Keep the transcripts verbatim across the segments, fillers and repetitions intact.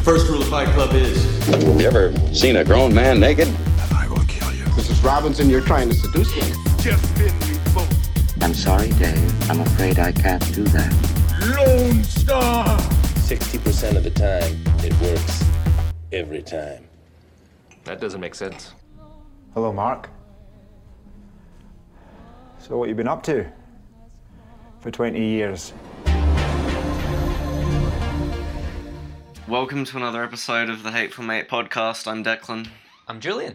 First rule of Fight Club is... You ever seen a grown man naked? I will kill you. Missus Robinson, you're trying to seduce me. Just been you both. I'm sorry, Dave. I'm afraid I can't do that. Lone Star! sixty percent of the time, it works. Every time. That doesn't make sense. Hello, Mark. So what you been up to for twenty years? Welcome to another episode of the Hateful Mate podcast. I'm Declan. I'm Julian.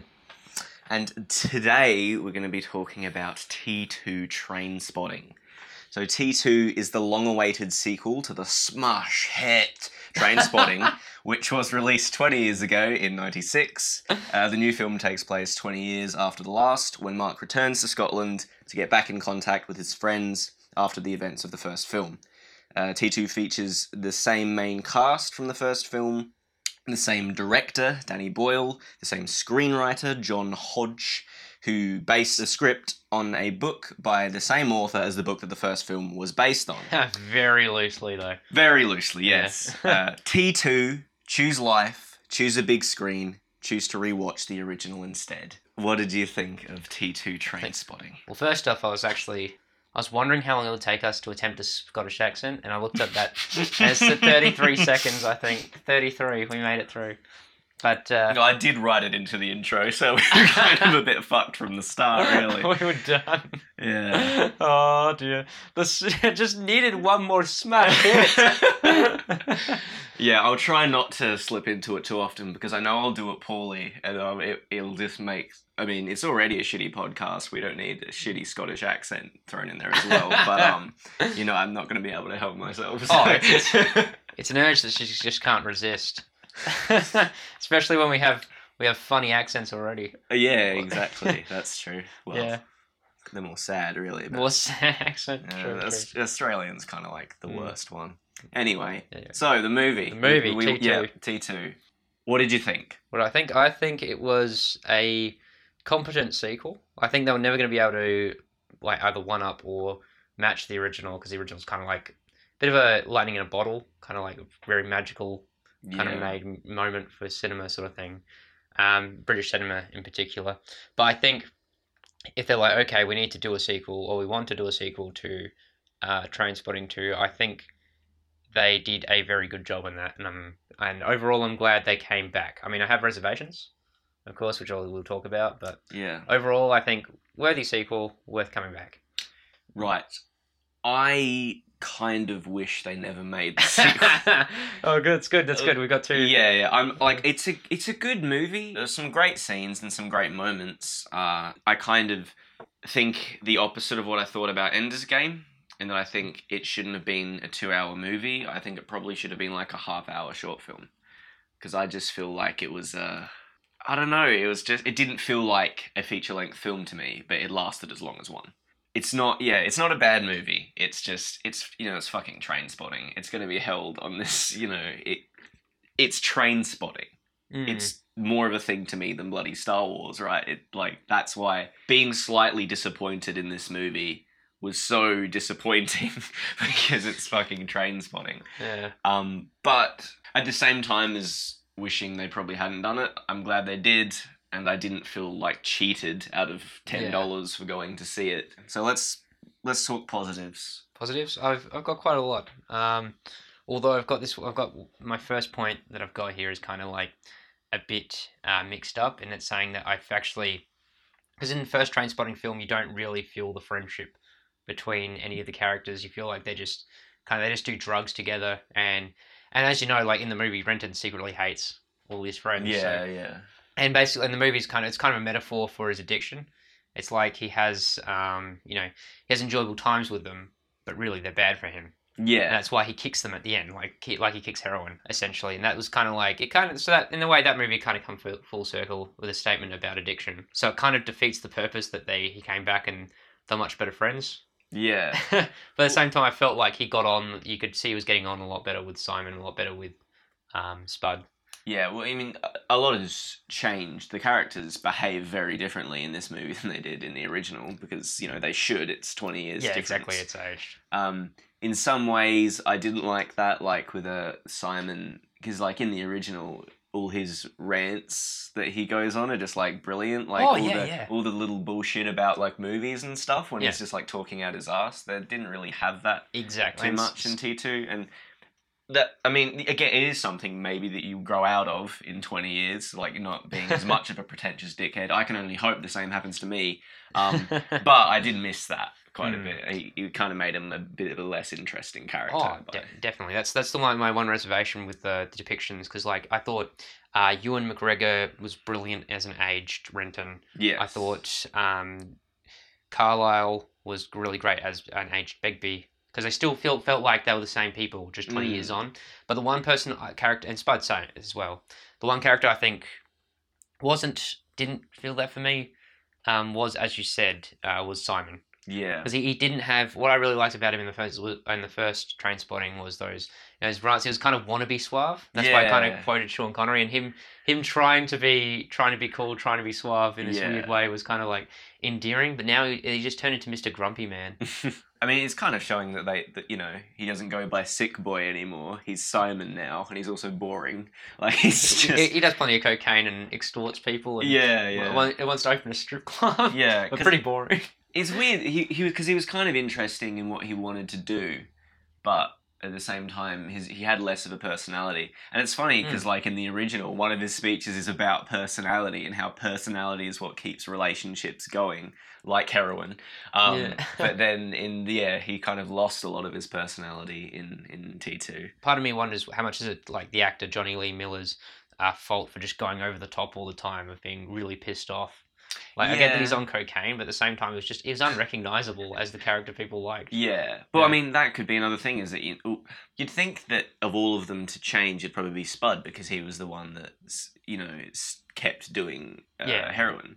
And today we're going to be talking about T two Trainspotting. So T two is the long-awaited sequel to the smash hit Trainspotting, which was released twenty years ago in ninety-six. Uh, the new film takes place twenty years after the last, when Mark returns to Scotland to get back in contact with his friends after the events of the first film. Uh, T two features the same main cast from the first film, the same director, Danny Boyle, the same screenwriter, John Hodge, who based the script on a book by the same author as the book that the first film was based on. Very loosely, though. Very loosely, yes. Yeah. uh, T two, choose life, choose a big screen, choose to rewatch the original instead. What did you think of T two Trainspotting? Well, first off, I was actually... I was wondering how long it would take us to attempt a Scottish accent, and I looked at that, and it's at thirty-three seconds, I think. thirty-three, we made it through. But, uh... No, I did write it into the intro, so we were kind of a bit fucked from the start, really. We were done. Yeah. Oh, dear. This just needed one more smash hit. Yeah, I'll try not to slip into it too often, because I know I'll do it poorly, and um, it, it'll just make... I mean, it's already a shitty podcast. We don't need a shitty Scottish accent thrown in there as well. But, um, you know, I'm not going to be able to help myself. So. Oh, it's, it's an urge that she just can't resist. Especially when we have we have funny accents already. Yeah, exactly. That's true. Well, yeah. They're more sad, really. More sad accent. Uh, true, Aus- true. Australian's kind of like the Mm. worst one. Anyway, Yeah, yeah. so the movie. The movie, we, T two. Yeah, T two. What did you think? What I think, I think it was a competent sequel. I think they were never going to be able to like either one up or match the original, because the original's kind of like a bit of a lightning in a bottle, kind of like a very magical kind Yeah. of made m- moment for cinema sort of thing, um, British cinema in particular. But I think if they're like, okay, we need to do a sequel, or we want to do a sequel to uh, Trainspotting two, I think they did a very good job in that, and um, and overall I'm glad they came back. I mean, I have reservations, of course, which I'll, we'll talk about, but Yeah. overall I think worthy sequel, worth coming back. Right. I kind of wish they never made the sequel. Oh, good. It's good. That's good. We got two. Yeah, yeah. I'm like, it's a it's a good movie. There's some great scenes and some great moments. Uh, I kind of think the opposite of what I thought about Ender's Game, in that I think it shouldn't have been a two-hour movie. I think it probably should have been like a half-hour short film, because I just feel like it was uh, I don't know. It was just it didn't feel like a feature-length film to me, but it lasted as long as one. It's not, yeah, it's not a bad movie. It's just, it's, you know, it's fucking Trainspotting. It's going to be held on this, you know, it, it's Trainspotting. Mm. It's more of a thing to me than bloody Star Wars, right? It, like, that's why being slightly disappointed in this movie was so disappointing, because it's fucking Trainspotting. Yeah. Um, but at the same time as wishing they probably hadn't done it, I'm glad they did. And I didn't feel like cheated out of ten dollars Yeah. for going to see it. So let's let's talk positives. Positives. I've I've got quite a lot. Um, although I've got this. I've got my first point that I've got here is kind of like a bit uh, mixed up, and it's saying that I've actually, because in the first Trainspotting film, you don't really feel the friendship between any of the characters. You feel like they just kind of they just do drugs together, and and as you know, like in the movie, Renton secretly hates all his friends. so- yeah. And basically, in the movie's kind of it's kind of a metaphor for his addiction. It's like he has, um, you know, he has enjoyable times with them, but really they're bad for him. And Yeah. that's why he kicks them at the end, like he, like he kicks heroin essentially. And that was kind of like it kind of so that in a way that movie kind of come full, full circle with a statement about addiction. So it kind of defeats the purpose that they he came back and they're much better friends. Yeah. But at the same time, I felt like he got on. You could see he was getting on a lot better with Simon, a lot better with um, Spud. Yeah, well, I mean, a lot has changed. The characters behave very differently in this movie than they did in the original, because, you know, they should. It's twenty years Yeah, difference. exactly. It's aged. Um, in some ways, I didn't like that, like with uh, Simon because like in the original, all his rants that he goes on are just like brilliant. Like Oh, all yeah, the yeah. all the little bullshit about like movies and stuff when Yeah. he's just like talking out his ass. They didn't really have that Exactly. too much in T two, and that I mean, again, it is something maybe that you grow out of in twenty years, like not being as much of a pretentious dickhead. I can only hope the same happens to me, um, but I did miss that quite a Hmm. bit. He, you kind of made him a bit of a less interesting character. Oh, but- de- definitely. That's that's the one, my one reservation with the, the depictions, because like I thought uh, Ewan McGregor was brilliant as an aged Renton. yeah, I thought um, Carlisle was really great as an aged Begbie, because they still felt felt like they were the same people just twenty Mm. years on. But the one person uh, character, and Spud same as well, the one character I think wasn't didn't feel that for me um, was, as you said, uh, was Simon. yeah, Because he, he didn't have what I really liked about him in the first in the first Train Spotting was those you know, his rants. He was kind of wannabe suave. That's why I kind Yeah. of quoted Sean Connery, and him him trying to be trying to be cool, trying to be suave in this Yeah. weird way was kind of like endearing. But now he, he just turned into Mister Grumpy Man. I mean, it's kind of showing that they, that you know, he doesn't go by Sick Boy anymore. He's Simon now, and he's also boring. Like he's he, just he does plenty of cocaine and extorts people. And yeah, yeah, wa- He wants to open a strip club. yeah. But 'cause pretty boring. It's weird. He he because he was kind of interesting in what he wanted to do, but at the same time, his he had less of a personality. And it's funny Hmm. because, like in the original, one of his speeches is about personality and how personality is what keeps relationships going, like heroin. Um, Yeah. but then in the yeah, he kind of lost a lot of his personality in in T two. Part of me wonders how much is it like the actor Johnny Lee Miller's uh, fault for just going over the top all the time, of being really pissed off. Like I get that Yeah. he's on cocaine, but at the same time, it was just it was unrecognizable as the character people liked. Yeah, but Yeah. I mean that could be another thing. Is that you, you'd think that of all of them to change, it'd probably be Spud because he was the one that you know s- kept doing uh, Yeah. heroin.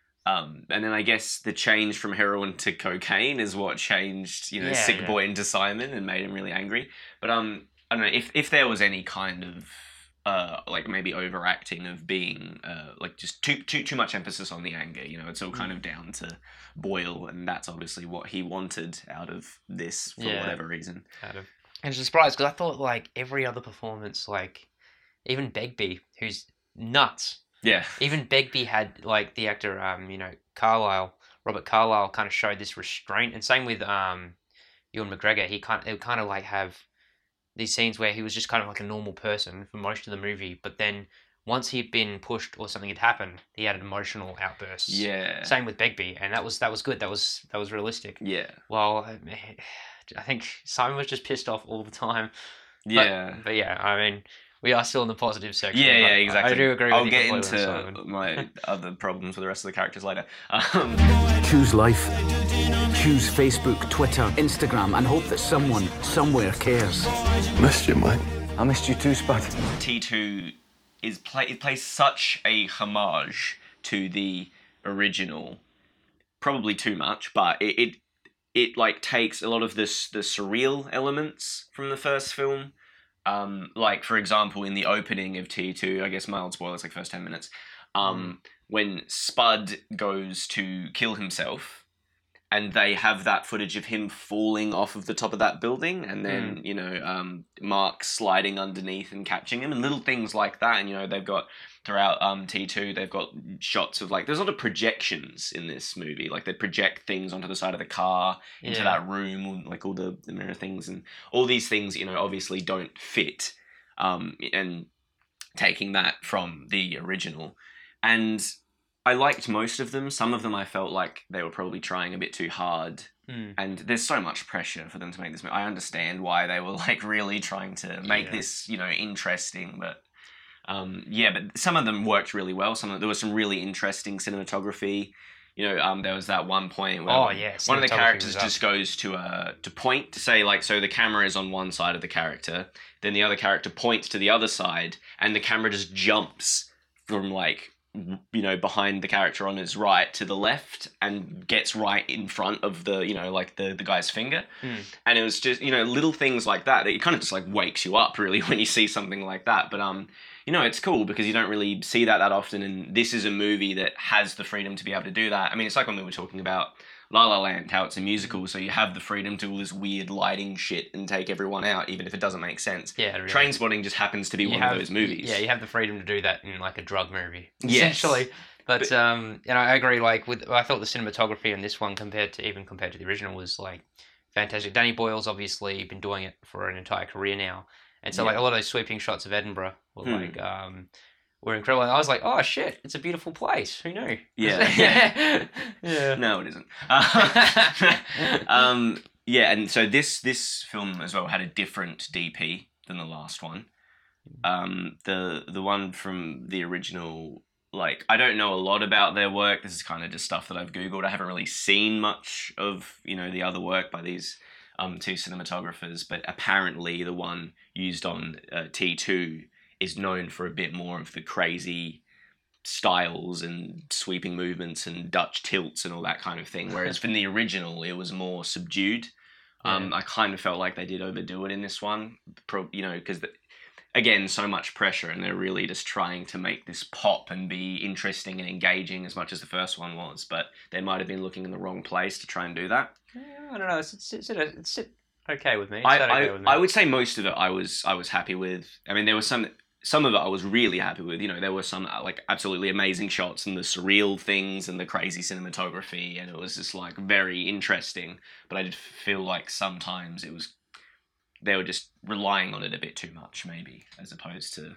Um, and then I guess the change from heroin to cocaine is what changed you know Yeah, Sick yeah. Boy into Simon and made him really angry. But um, I don't know if if there was any kind of uh, like maybe overacting of being uh, like just too too too much emphasis on the anger. You know, it's all kind Mm. of down to Boyle, and that's obviously what he wanted out of this for Yeah. whatever reason. Kind of. And it's a surprise because I thought like every other performance, like even Begbie, who's nuts. Yeah, Even Begbie had like the actor, um, you know, Carlisle, Robert Carlyle, kind of showed this restraint, and same with um, Ewan McGregor. He kind, it would kind of like have these scenes where he was just kind of like a normal person for most of the movie, but then once he'd been pushed or something had happened, he had emotional outbursts. yeah, Same with Begbie, and that was that was good. That was that was realistic. yeah, Well, I I think Simon was just pissed off all the time. But- yeah. But yeah, I mean, we are still in the positive section. Yeah, but yeah, exactly. I do agree with I'll you get completely on into Simon. my other problems with the rest of the characters later. Um, Choose life. Choose Facebook, Twitter, Instagram, and hope that someone, somewhere cares. Missed you, mate. I missed you too, Spud. T two is play it plays such a homage to the original, probably too much, but it it, it like takes a lot of this the surreal elements from the first film. Um, like for example, in the opening of T two, I guess mild spoilers, like first ten minutes, um, when Spud goes to kill himself, and they have that footage of him falling off of the top of that building, and then you know um, Mark sliding underneath and catching him, and little things like that. And you know they've got throughout um, T two, they've got shots of like there's a lot of projections in this movie. Like they project things onto the side of the car, into Yeah. that room, like all the, the mirror things, and all these things. You know, obviously don't fit. Um, and taking that from the original, and I liked most of them. Some of them I felt like they were probably trying a bit too hard. Mm. And there's so much pressure for them to make this movie. I understand why they were like really trying to make Yeah. this, you know, interesting. But um, yeah, but some of them worked really well. Some of, there was some really interesting cinematography. You know, um, there was that one point where Oh, yeah, one of the cinematography characters was up. just goes to uh, to point to say like, so the camera is on one side of the character, then the other character points to the other side, and the camera just jumps from like you know behind the character on his right to the left and gets right in front of the you know like the the guy's finger. Mm. And it was just you know little things like that that it kind of just like wakes you up really when you see something like that. But um you know it's cool because you don't really see that that often, and this is a movie that has the freedom to be able to do that. I mean, it's like when we were talking about La La Land, how it's a musical, so you have the freedom to do all this weird lighting shit and take everyone out, even if it doesn't make sense. Yeah, really. Trainspotting just happens to be You one have- of those movies. Yeah, you have the freedom to do that in like a drug movie, Yes. essentially. But, But- um, you know, I agree. Like with, I thought the cinematography in this one, compared to even compared to the original, was like fantastic. Danny Boyle's obviously been doing it for an entire career now, and so Yeah. like a lot of those sweeping shots of Edinburgh were Hmm. like um, were incredible. And I was like, oh shit, it's a beautiful place. Who knew? Yeah. yeah, yeah. No, it isn't. Uh, um, yeah, and so this this film as well had a different D P than the last one. Um, the the one from the original, like, I don't know a lot about their work. This is kind of just stuff that I've Googled. I haven't really seen much of, you know, the other work by these um, two cinematographers, but apparently the one used on uh, T two is known for a bit more of the crazy styles and sweeping movements and Dutch tilts and all that kind of thing, whereas from the original it was more subdued. Um, I kind of felt like they did overdo it in this one, pro, you know, because again, so much pressure, and they're really just trying to make this pop and be interesting and engaging as much as the first one was, but they might have been looking in the wrong place to try and do that. Yeah, I don't know. It's it's, it's, it's, it's okay with me. It's I, okay I, with me. I would say most of it I was I was happy with. I mean, there was some some of it I was really happy with. You know, there were some like absolutely amazing shots and the surreal things and the crazy cinematography, and it was just like very interesting. But I did feel like sometimes it was they were just relying on it a bit too much, maybe, as opposed to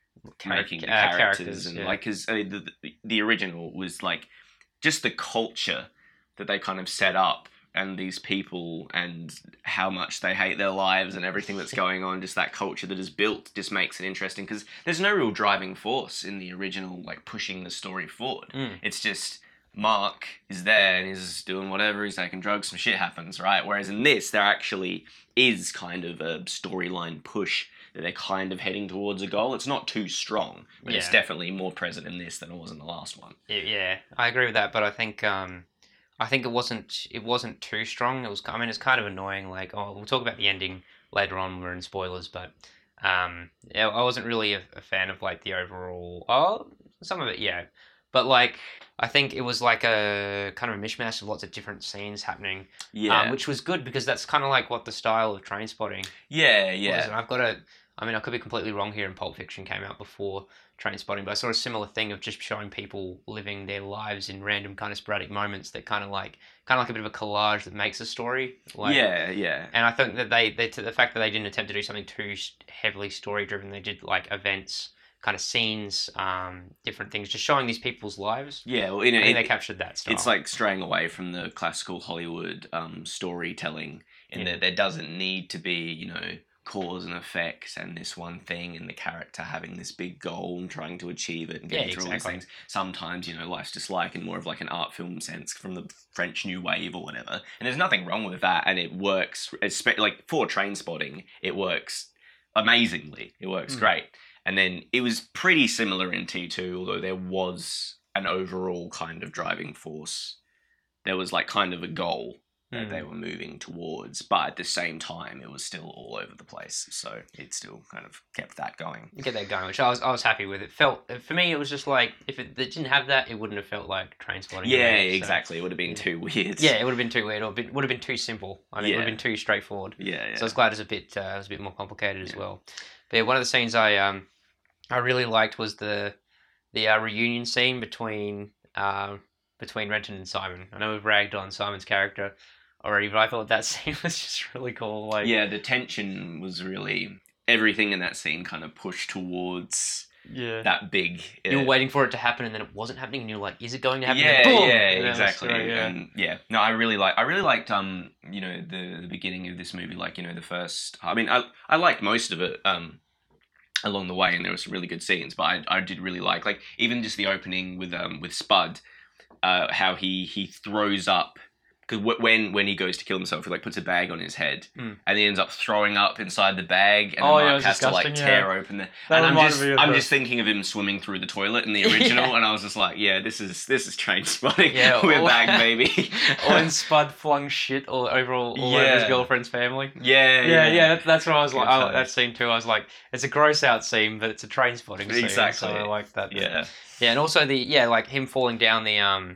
making the uh, characters, characters, and yeah. like because I mean, the, the the original was like just the culture that they kind of set up. And these people and how much they hate their lives and everything that's going on, just that culture that is built just makes it interesting, because there's no real driving force in the original, like pushing the story forward. Mm. It's just Mark is there and he's doing whatever, he's taking drugs, some shit happens, right? Whereas in this, there actually is kind of a storyline push that they're kind of heading towards a goal. It's not too strong, but it's Yeah. definitely more present in this than it was in the last one. Yeah, yeah, I agree with that, but I think um, I think it wasn't it wasn't too strong. It was, I mean, it's kind of annoying. Like, oh, we'll talk about the ending later on. We're in spoilers, but um, yeah, I wasn't really a, a fan of like the overall. Oh, some of it, yeah, but like I think it was like a kind of a mishmash of lots of different scenes happening. Yeah, um, which was good because that's kind of like what the style of Trainspotting yeah, was. yeah. And I've got a. I mean, I could be completely wrong here, and Pulp Fiction came out before Trainspotting, but I saw a similar thing of just showing people living their lives in random kind of sporadic moments that kind of like, kind of like a bit of a collage that makes a story. Like, yeah, yeah. and I think that they, they, to the fact that they didn't attempt to do something too heavily story driven, they did like events, kind of scenes, um, different things, just showing these people's lives. Yeah, well, you know, I think it- they captured that style. It's like straying away from the classical Hollywood um, storytelling, in Yeah. that there doesn't need to be, you know, cause and effect and this one thing and the character having this big goal and trying to achieve it and getting Yeah, through all these exactly. things. Sometimes, you know, life's just like in more of like an art film sense from the French New Wave or whatever. And there's nothing wrong with that, and it works, espe- like for Trainspotting, it works amazingly. It works Mm. great. And then it was pretty similar in T two, although there was an overall kind of driving force. There was like kind of a goal that Mm. they were moving towards, but at the same time, it was still all over the place. So it still kind of kept that going. You get that going, which I was I was happy with. It felt, for me, it was just like, if it, it didn't have that, it wouldn't have felt like Trainspotting. to Yeah, me, so- exactly. It would have been too weird. Yeah, it would have been too weird, or been, would have been too simple. I mean, it would have Yeah. been too straightforward. Yeah, yeah. So I was glad it was a bit, uh, it was a bit more complicated as Yeah. well. But yeah, one of the scenes I um, I really liked was the the uh, reunion scene between uh, between Renton and Simon. I know we've ragged on Simon's character already, but I thought that scene was just really cool. Like, yeah, the tension was really, everything in that scene kind of pushed towards yeah. that big. Uh, You were waiting for it to happen, and then it wasn't happening, and you're like, "Is it going to happen?" Yeah, And then boom! yeah, And then it was exactly. straight, yeah. And yeah, no, I really like. I really liked, um, you know, the the beginning of this movie. Like, you know, the first. I mean, I I liked most of it, um, along the way, and there were some really good scenes. But I I did really like, like even just the opening with um with Spud, uh, how he he throws up. Because when when he goes to kill himself, he like puts a bag on his head, Mm. and he ends up throwing up inside the bag, and Oh, then yeah, it Mark was has to like disgusting, tear yeah. open the. That and I'm reminded just me of I'm the- just thinking of him swimming through the toilet in the original, Yeah. and I was just like, yeah, this is this is Trainspotting. Yeah, we're or- back, baby. Or when Spud flung shit all over all, all over his Yeah. girlfriend's family. yeah, Yeah, yeah, that's, that's what I was Good like. I, times. that scene too. I was like, it's a gross out scene, but it's a Trainspotting scene. Exactly. So I like that. yeah, Yeah, and also the yeah, like him falling down the um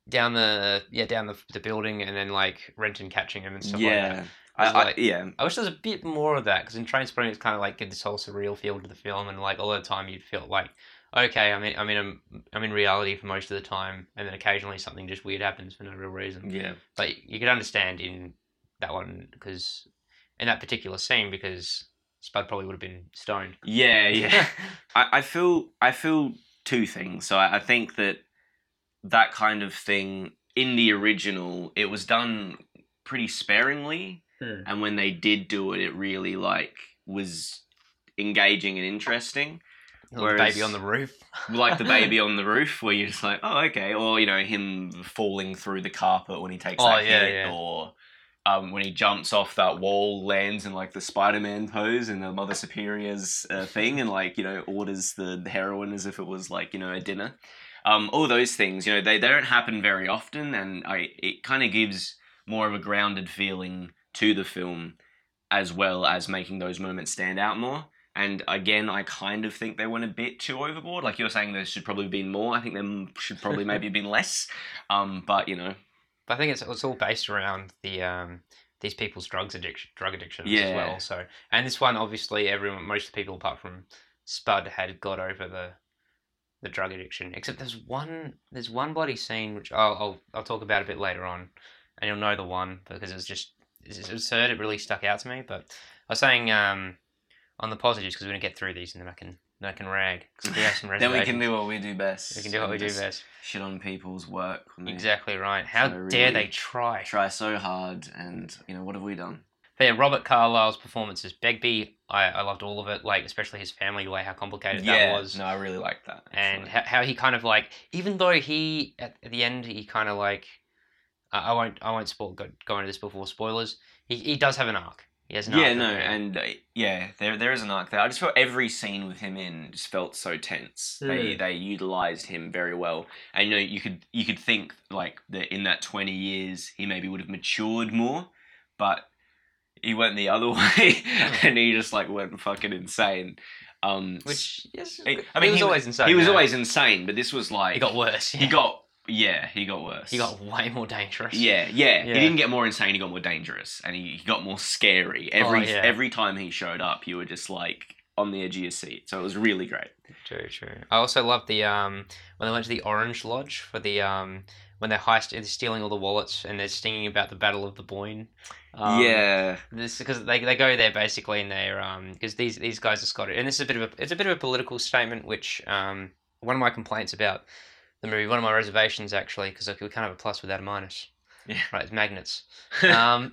down the yeah down the the building and then like Renton catching him and stuff yeah. like that. I, I, like, yeah. I wish there was a bit more of that because in Trainspotting it's kind of like give this whole surreal feel to the film and like all the time you'd feel like okay I'm in I'm in a, I'm in reality for most of the time and then occasionally something just weird happens for no real reason. Yeah. But you could understand in that one because in that particular scene because Spud probably would have been stoned. Yeah, yeah. I, I feel I feel two things. So I, I think that that kind of thing in the original it was done pretty sparingly. Hmm. And when they did do it, it really like was engaging and interesting. Whereas, the baby on the roof, like the baby on the roof, where you're just like, oh, okay, or you know, him falling through the carpet when he takes oh, that yeah, hit, yeah. or um, when he jumps off that wall, lands in like the Spider-Man pose in the Mother Superior's uh, thing, and like you know, orders the heroine as if it was like you know a dinner. Um, all those things, you know, they they don't happen very often, and I it kind of gives more of a grounded feeling to the film, as well as making those moments stand out more. And again, I kind of think they went a bit too overboard. Like you're saying, there should probably have been more. I think there should probably maybe have been less. Um, but you know, I think it's it's all based around the um these people's drugs addiction, drug addictions yeah. as well. So, and this one, obviously, everyone, most of the people apart from Spud had got over the the drug addiction. Except there's one there's one bloody scene which I'll I'll, I'll talk about a bit later on, and you'll know the one because it was just it's absurd. It really stuck out to me. But I was saying um. on the positives, because we're going to get through these and then I can then I can rag. Because we have some then we can do what we do best. We can do what we do best. Shit on people's work. Exactly right. How so dare really they try? Try so hard, and, you know, what have we done? But yeah, Robert Carlyle's performance as Begbie, I, I loved all of it, like, especially his family, way how complicated yeah, that was. no, I really liked that. Actually. And how, how he kind of, like, even though he, at, at the end, he kind of, like, uh, I won't I won't spoil, go, go into this before spoilers, he, he does have an arc. He has an yeah, arc no, there. and uh, yeah, there there is an arc there. I just felt every scene with him in just felt so tense. Mm. They they utilized him very well, and you know you could you could think like that in that twenty years he maybe would have matured more, but he went the other way, and he just like went fucking insane. Um, Which yes, he, I mean he was he, always insane. He was yeah. always insane, but this was like he got worse. Yeah. He got. Yeah, he got worse. He got way more dangerous. Yeah, yeah, yeah. He didn't get more insane, he got more dangerous. And he, he got more scary. Every oh, yeah. every time he showed up, you were just like on the edge of your seat. So it was really great. True, true. I also loved the um when they went to the Orange Lodge for the um when they're heist they're stealing all the wallets and they're singing about the Battle of the Boyne. Um, yeah. This because they they go there basically and they're um because these these guys are Scottish and this is a bit of a it's a bit of a political statement which um one of my complaints about the movie, one of my reservations actually, because we can't have a plus without a minus. Yeah. Right, it's magnets. um,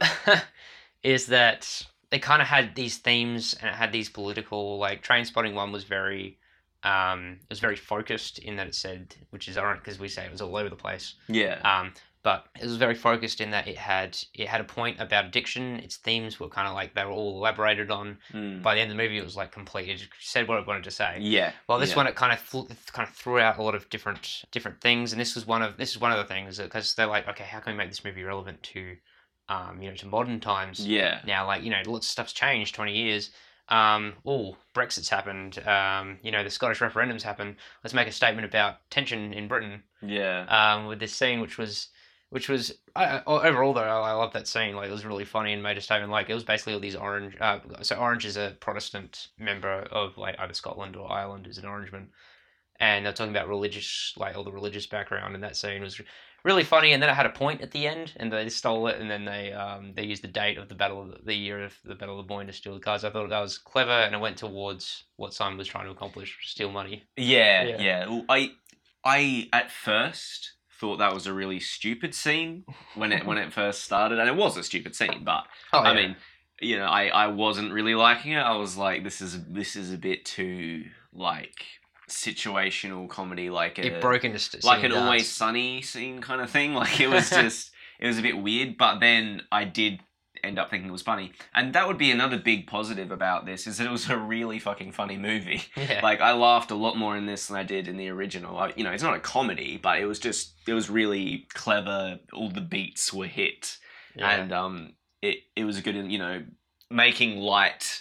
is that they kind of had these themes and it had these political, like Trainspotting one was very, um, it was very focused in that it said, which is ironic because we say it was all over the place. Yeah. Um, but it was very focused in that it had it had a point about addiction. Its themes were kind of like they were all elaborated on. Mm. By the end of the movie, it was like complete. It just said what it wanted to say. Yeah. Well, this yeah. one it kind of fl- kind of threw out a lot of different different things, and this was one of this is one of the things because they're like, okay, how can we make this movie relevant to, um, you know, to modern times? Yeah. Now, like you know, lots of stuff's changed. Twenty years. Um, oh, Brexit's happened. Um, you know, the Scottish referendum's happened. Let's make a statement about tension in Britain. Yeah. Um, with this scene, which was. Which was I, overall though I love that scene. Like it was really funny and made a statement. Like it was basically all these Orange. Uh, so Orange is a Protestant member of like either Scotland or Ireland is an Orangeman, and they're talking about religious, like all the religious background. And that scene was really funny. And then it had a point at the end, and they stole it. And then they um they used the date of the battle, of the, the year of the Battle of the Boyne to steal the cards. I thought that was clever, and it went towards what Simon was trying to accomplish: steal money. Yeah, Yeah. yeah. Well, I, I at first. thought that was a really stupid scene when it when it first started, and it was a stupid scene. But Oh, I yeah. mean, you know, I, I wasn't really liking it. I was like, this is this is a bit too like situational comedy, like a, It broke into st- like singing an Always dance. Sunny scene kind of thing. Like it was just it was a bit weird. But then I did end up thinking it was funny, and that would be another big positive about this is that it was a really fucking funny movie. Yeah. Like I laughed a lot more in this than I did in the original. I, you know, it's not a comedy, but it was just it was really clever. All the beats were hit, Yeah. and um, it it was a good, you know, making light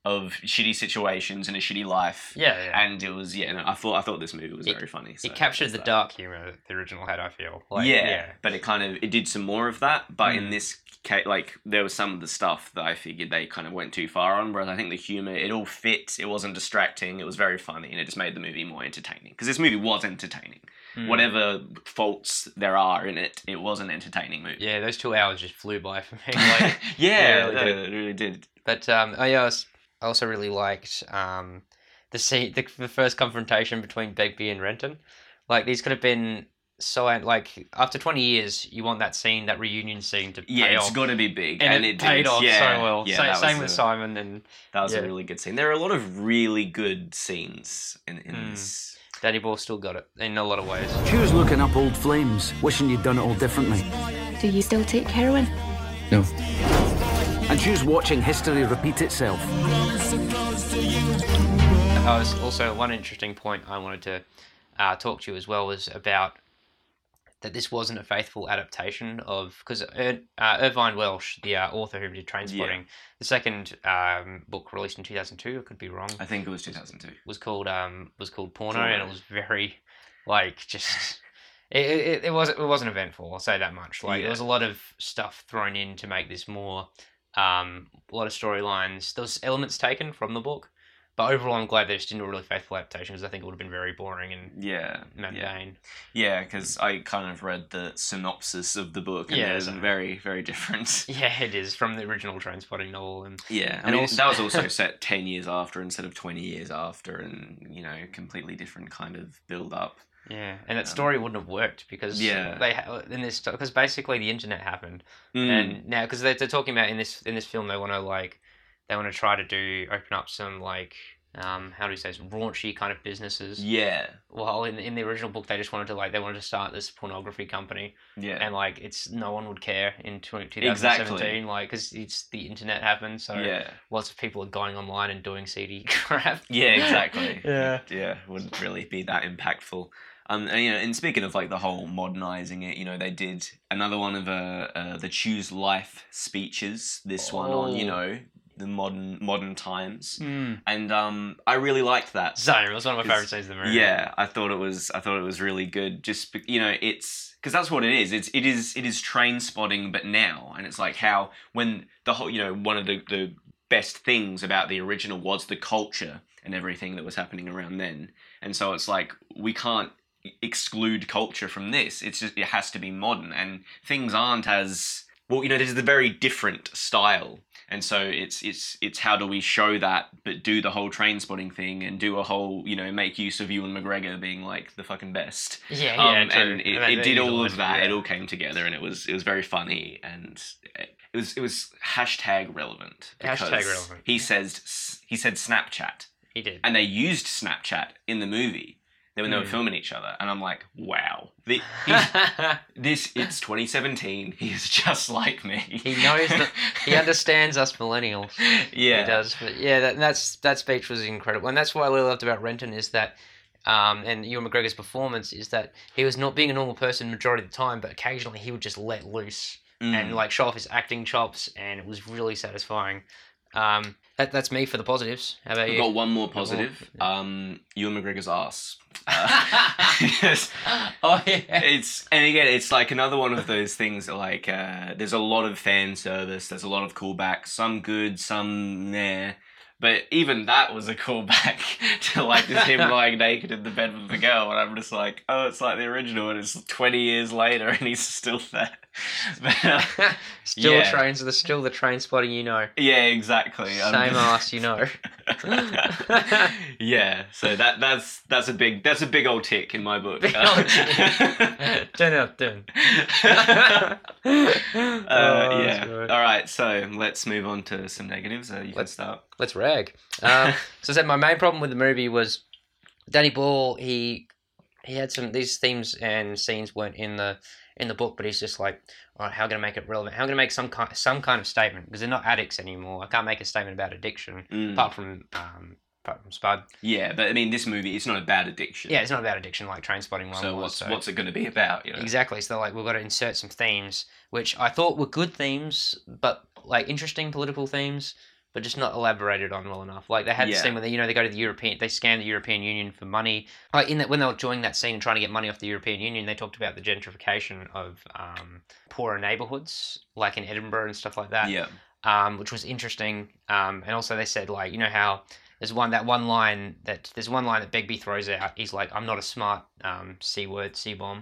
of shitty situations and a shitty life. Yeah, yeah. And it was yeah. No, I thought I thought this movie was It- very funny. So It captured there's the that. dark humor that the original had, I feel. Like, yeah, yeah. but it kind of it did some more of that. But in Mm. this case, like there was some of the stuff that I figured they kind of went too far on. Whereas I think the humor, it all fit. It wasn't distracting. It was very funny, and it just made the movie more entertaining. Because this movie was entertaining. Mm. Whatever faults there are in it, it was an entertaining movie. Yeah, those two hours just flew by for me. Like, yeah, it really no, did. it really did. But um, I als- I also really liked um, the scene, the, the first confrontation between Begbie and Renton. Like these could have been so like after twenty years, you want that scene, that reunion scene to Yeah, pay it's off. got to be big, and, and, it, it, paid did. off yeah, so well. Yeah, Sa- that same was with a- Simon and That was yeah. a really good scene. There are a lot of really good scenes in, in Mm. this. Danny Ball still got it in a lot of ways. Choose looking up old flames, wishing you'd done it all differently. Do you still take heroin? No. And choose watching history repeat itself. I was also one interesting point I wanted to uh, talk to you as well was about that this wasn't a faithful adaptation of because Ir- uh, Irvine Welsh, the uh, author who did Trainspotting, Yeah. the second um, book released in two thousand two, I could be wrong. I think it was two thousand two. Was called um was called Porno, Porno. and it was very like just it it, it was it wasn't eventful. I'll say that much. Like Yeah. there was a lot of stuff thrown in to make this more um a lot of storylines. There was elements taken from the book. But overall, I'm glad they just didn't do a really faithful adaptation because I think it would have been very boring and Yeah, mundane. yeah, because I kind of read the synopsis of the book, and Yeah, it was so- very, very different. Yeah, it is from the original Trainspotting novel, and Yeah, I And mean also- that was also set ten years after instead of twenty years after, and you know, completely different kind of build up. yeah, and that story wouldn't have worked because Yeah. they ha- in this because basically the internet happened, Mm. and now because they're, they're talking about in this in this film they want to like they want to try to do open up some like um how do you say this, raunchy kind of businesses. Yeah, Well, in in the original book they just wanted to like they wanted to start this pornography company, yeah, and like it's no one would care in twenty seventeen Exactly. like because it's the internet happened, so yeah, lots of people are going online and doing seedy crap. yeah, exactly. Yeah. yeah, wouldn't really be that impactful. Um, and you know, and speaking of like the whole modernizing it, you know, they did another one of uh, uh the Choose Life speeches. This one on you Oh. know the modern modern times, Mm. and um, I really liked that. Same. It was one of my It's- favorite scenes of the movie. Yeah, I thought it was. I thought it was really good. Just be- you know, it's because that's what it is. It's it is it is train spotting, but now, and it's like how when the whole you know one of the the best things about the original was the culture and everything that was happening around then, and so it's like we can't exclude culture from this. It's just it has to be modern, and things aren't as well. You know, there's a very different style. And so it's it's it's how do we show that, but do the whole train spotting thing and do a whole you know make use of Ewan McGregor being like the fucking best. Yeah, Um, yeah, true. and it, And it that- did that all was- of that. yeah. It all came together, and it was it was very funny, and it was it was hashtag relevant. Hashtag because relevant. He says he said Snapchat, He did. and they used Snapchat in the movie. They when they were Mm. filming each other, and I'm like, wow, the, he's, this it's twenty seventeen. He's just like me. He knows that he understands us millennials. Yeah, He does. But yeah, that, that's that speech was incredible, and that's what I really loved about Renton is that, um, and Ewan McGregor's performance is that he was not being a normal person majority of the time, but occasionally he would just let loose Mm. and like show off his acting chops, and it was really satisfying. Um, that, that's me for the positives. How about I've you? got one more positive. Um, Ewan McGregor's ass. Uh, yes. Oh yeah. It's and again, it's like another one of those things. That like, uh, there's a lot of fan service. There's a lot of callbacks. Some good, some nah. But even that was a callback to like just him lying naked in the bed with the girl, and I'm just like, oh, it's like the original, and it's twenty years later, and he's still there. But, uh, Still yeah. trains. The still the train spotting. You know. yeah, exactly. Same Um, ass. You know. yeah, so that that's that's a big that's a big old tick in my book. Big old tick. Ten out of ten. uh, Oh, yeah. that's good. All right, so let's move on to some negatives. Uh, you can Let's- start. Let's rag. Um, so I said my main problem with the movie was Danny Ball. He he had some these themes and scenes weren't in the in the book, but he's just like, all right, how can I make it relevant? How can I make some kind some kind of statement? Because they're not addicts anymore. I can't make a statement about addiction Mm. apart from um, apart from Spud. Yeah, but I mean, this movie it's not about addiction. Yeah, it's not about addiction like Trainspotting one So was. what's so. what's it going to be about? You know? Exactly. So like we've got to insert some themes, which I thought were good themes, but like interesting political themes. but just not elaborated on well enough. Like they had Yeah. the scene where they, you know they go to the European, they scam the European Union for money. Like in that when they were joining that scene and trying to get money off the European Union, they talked about the gentrification of um, poorer neighborhoods, like in Edinburgh and stuff like that. Yeah. Um, which was interesting. Um, and also they said like you know how. There's one that one line that there's one line that Begbie throws out. He's like, "I'm not a smart um, c word, c bomb."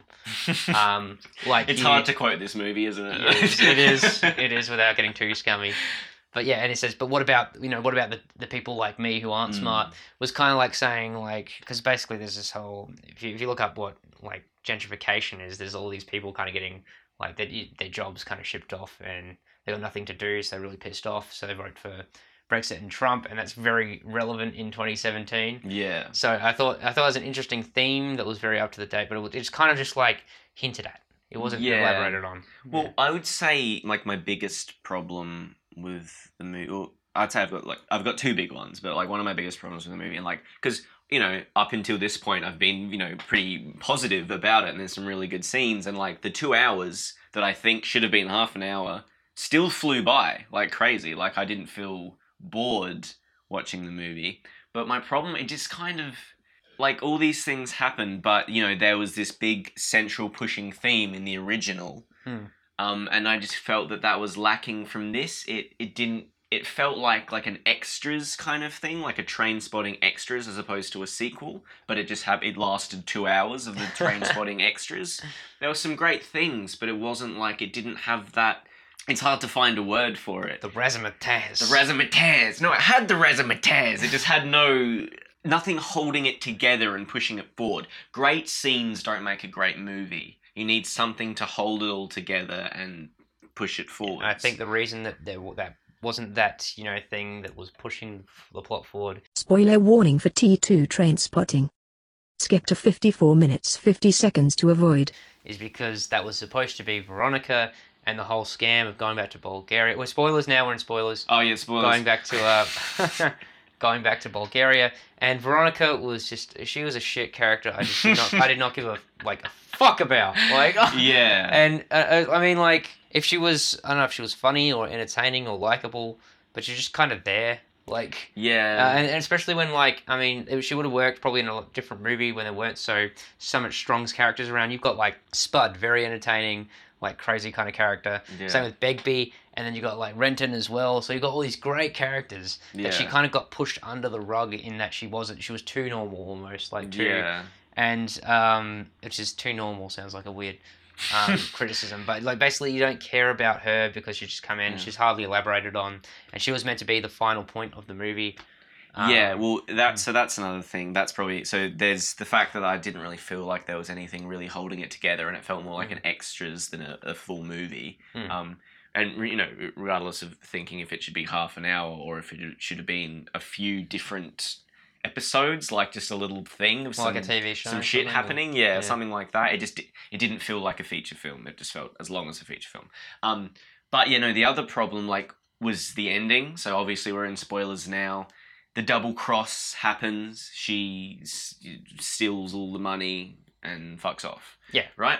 Um, like it's you, hard to quote this movie, isn't it? It is, it is. It is without getting too scummy. But yeah, and he says, "But what about you know what about the, the people like me who aren't Mm. smart?" Was kind of like saying like because basically there's this whole if you if you look up what like gentrification is, there's all these people kind of getting like their their jobs kind of shipped off and they got nothing to do, so they're really pissed off, so they vote for Brexit and Trump, and that's very relevant in twenty seventeen. Yeah. So I thought I thought it was an interesting theme that was very up to the date, but it was, it's kind of just like hinted at. It wasn't Yeah. elaborated on. Well, Yeah. I would say like my biggest problem with the movie. Well, I'd say I've got like I've got two big ones, but like one of my biggest problems with the movie, and like because you know up until this point I've been you know pretty positive about it, and there's some really good scenes, and like the two hours that I think should have been half an hour still flew by like crazy. Like I didn't feel bored watching the movie, but my problem it just kind of like all these things happened, but you know there was this big central pushing theme in the original, Hmm. um, and I just felt that that was lacking from this. It it didn't. It felt like like an extras kind of thing, like a Train Spotting extras as opposed to a sequel. But it just had it lasted two hours of the Train Spotting extras. There were some great things, but it wasn't like it didn't have that. It's hard to find a word for it. The razzmatazz. The razzmatazz. No, it had the razzmatazz. It just had no nothing holding it together and pushing it forward. Great scenes don't make a great movie. You need something to hold it all together and push it forward. I think the reason that there that wasn't that you know thing that was pushing the plot forward. Spoiler warning for T two Train Spotting. Skip to fifty-four minutes fifty seconds to avoid. Is because that was supposed to be Veronica and the whole scam of going back to Bulgaria. We're spoilers now. We're in spoilers. Oh yeah, spoilers. Going back to uh, going back to Bulgaria, and Veronica was just she was a shit character. I just did not I did not give a like a fuck about like yeah. And uh, I mean like if she was I don't know if she was funny or entertaining or likable, but she's just kind of there. Like yeah, uh, and, and especially when like I mean it, she would have worked probably in a different movie when there weren't so so much Strong's characters around. You've got like Spud, very entertaining, like crazy kind of character. Yeah. Same with Begbie, and then you got like Renton as well. So you got all these great characters Yeah. that she kind of got pushed under the rug in that she wasn't. She was too normal almost, like too, Yeah. and um, which is too normal sounds like a weird um, criticism, but like basically you don't care about her because she just come in. Yeah. She's hardly elaborated on, and she was meant to be the final point of the movie. Um, Yeah, well, that so that's another thing. That's probably so. There's the fact that I didn't really feel like there was anything really holding it together, and it felt more like an extras than a, a full movie. Mm. Um, and you know, regardless of thinking if it should be half an hour or if it should have been a few different episodes, like just a little thing of Like some, a T V show some or shit something, happening. or- Yeah, yeah. something like that. It just it didn't feel like a feature film. It just felt as long as a feature film. Um, but you know, the other problem like was the ending. So obviously we're in spoilers now. The double cross happens. She s- steals all the money and fucks off. Yeah. Right?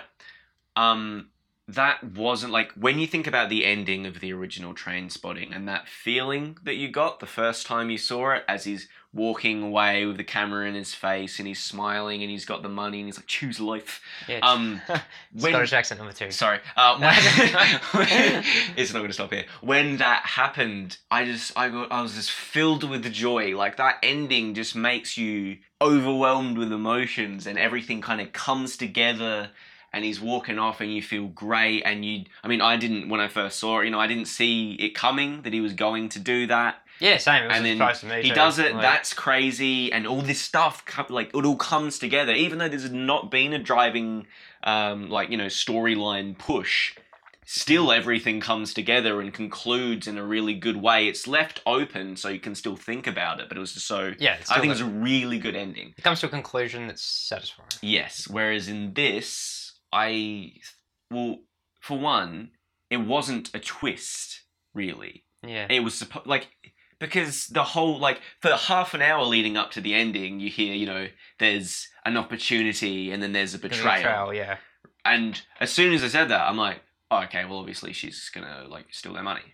Um, that wasn't like when you think about the ending of the original Train Spotting and that feeling that you got the first time you saw it as he's walking away with the camera in his face and he's smiling and he's got the money and he's like, choose life. Yeah. Um, when- Scottish accent number two. Sorry. Uh, when, it's not going to stop here. When that happened, I just, I got, I was just filled with joy. Like that ending just makes you overwhelmed with emotions and everything kind of comes together and he's walking off and you feel great. And you, I mean, I didn't, when I first saw it, you know, I didn't see it coming that he was going to do that. Yeah, same. It was And a then surprise to me he too. does it. Like- That's crazy, and all this stuff, co- like it all comes together. Even though there's not been a driving, um, like you know, storyline push, still everything comes together and concludes in a really good way. It's left open so you can still think about it, but it was just so. Yeah, it's I still think it was got- a really good ending. It comes to a conclusion that's satisfying. Yes, whereas in this, I well, for one, it wasn't a twist really. Yeah. It was supposed like. Because the whole, like, for half an hour leading up to the ending, you hear, you know, there's an opportunity and then there's a There's a betrayal. betrayal, yeah. And as soon as I said that, I'm like, oh, okay, well, obviously she's going to, like, steal their money.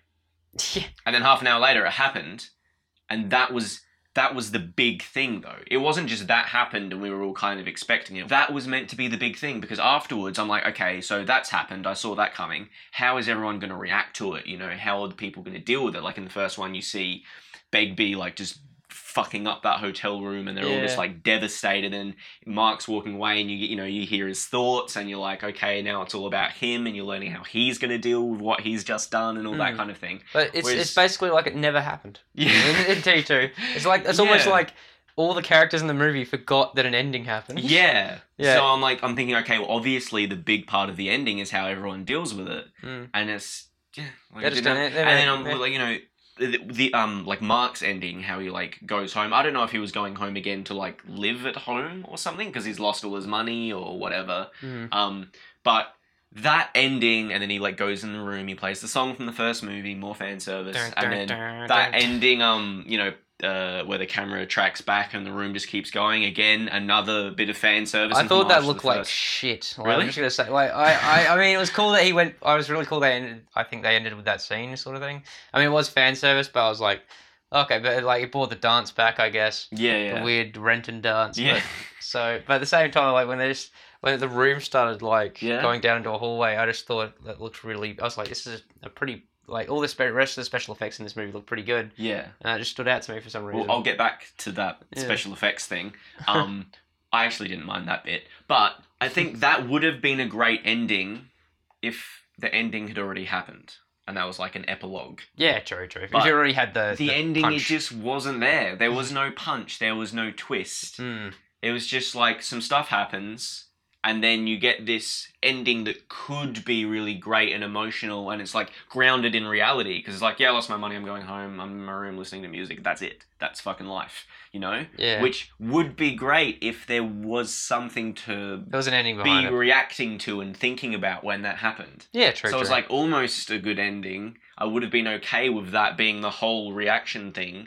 Yeah. And then half an hour later, it happened, and that was that was the big thing, though. It wasn't just that happened and we were all kind of expecting it. That was meant to be the big thing, because afterwards, I'm like, okay, so that's happened. I saw that coming. How is everyone going to react to it? You know, how are the people going to deal with it? Like in the first one, you see Begbie like just fucking up that hotel room, and they're Yeah. all just like devastated, and Mark's walking away, and you you know you hear his thoughts, and you're like, okay, now it's all about him, and you're learning how he's going to deal with what he's just done and all that Mm. kind of thing. But it's Whereas- it's basically like it never happened. Yeah. In, in T two, it's like it's almost Yeah. like all the characters in the movie forgot that an ending happened. Yeah. Yeah. So I'm like, I'm thinking, okay, well, obviously the big part of the ending is how everyone deals with it, Mm. and it's yeah, like, They just you know, don't- and they then don't- I'm like, you know. The, the um like Mark's ending, how he like goes home. I don't know if he was going home again to like live at home or something because he's lost all his money or whatever. Mm. Um, but that ending, and then he like goes in the room. He plays the song from the first movie, more fan service, Dun, and dun, then dun, that dun. ending, um, you know, uh, where the camera tracks back and the room just keeps going again. Another bit of fan service. I and thought that homage to looked the like first. shit. Like, Really? I'm just gonna say, like, I, I, I mean, it was cool that he went. I was really cool they ended. I think they ended with that scene, sort of thing. I mean, it was fan service, but I was like, okay, but like it brought the dance back, I guess. Yeah, yeah. The weird Renton dance. Yeah. But, so, but at the same time, like when they just when the room started like Yeah. going down into a hallway, I just thought that looked really. I was like, this is a pretty like all the spe- rest of the special effects in this movie look pretty good. Yeah. And it just stood out to me for some reason. Well, I'll get back to that Yeah. special effects thing. Um, I actually didn't mind that bit, but I think that would have been a great ending if the ending had already happened and that was like an epilogue. Yeah, true, true. If But you already had the The, the ending, punch. it just wasn't there. There was no punch. There was no twist. Mm. It was just like some stuff happens, and then you get this ending that could be really great and emotional, and it's like grounded in reality, because it's like, yeah, I lost my money, I'm going home, I'm in my room listening to music, that's it. That's fucking life, you know? Yeah. Which would be great if there was something to There was an ending be behind it. reacting to and thinking about when that happened. Yeah, true. So true. it's like almost a good ending. I would have been okay with that being the whole reaction thing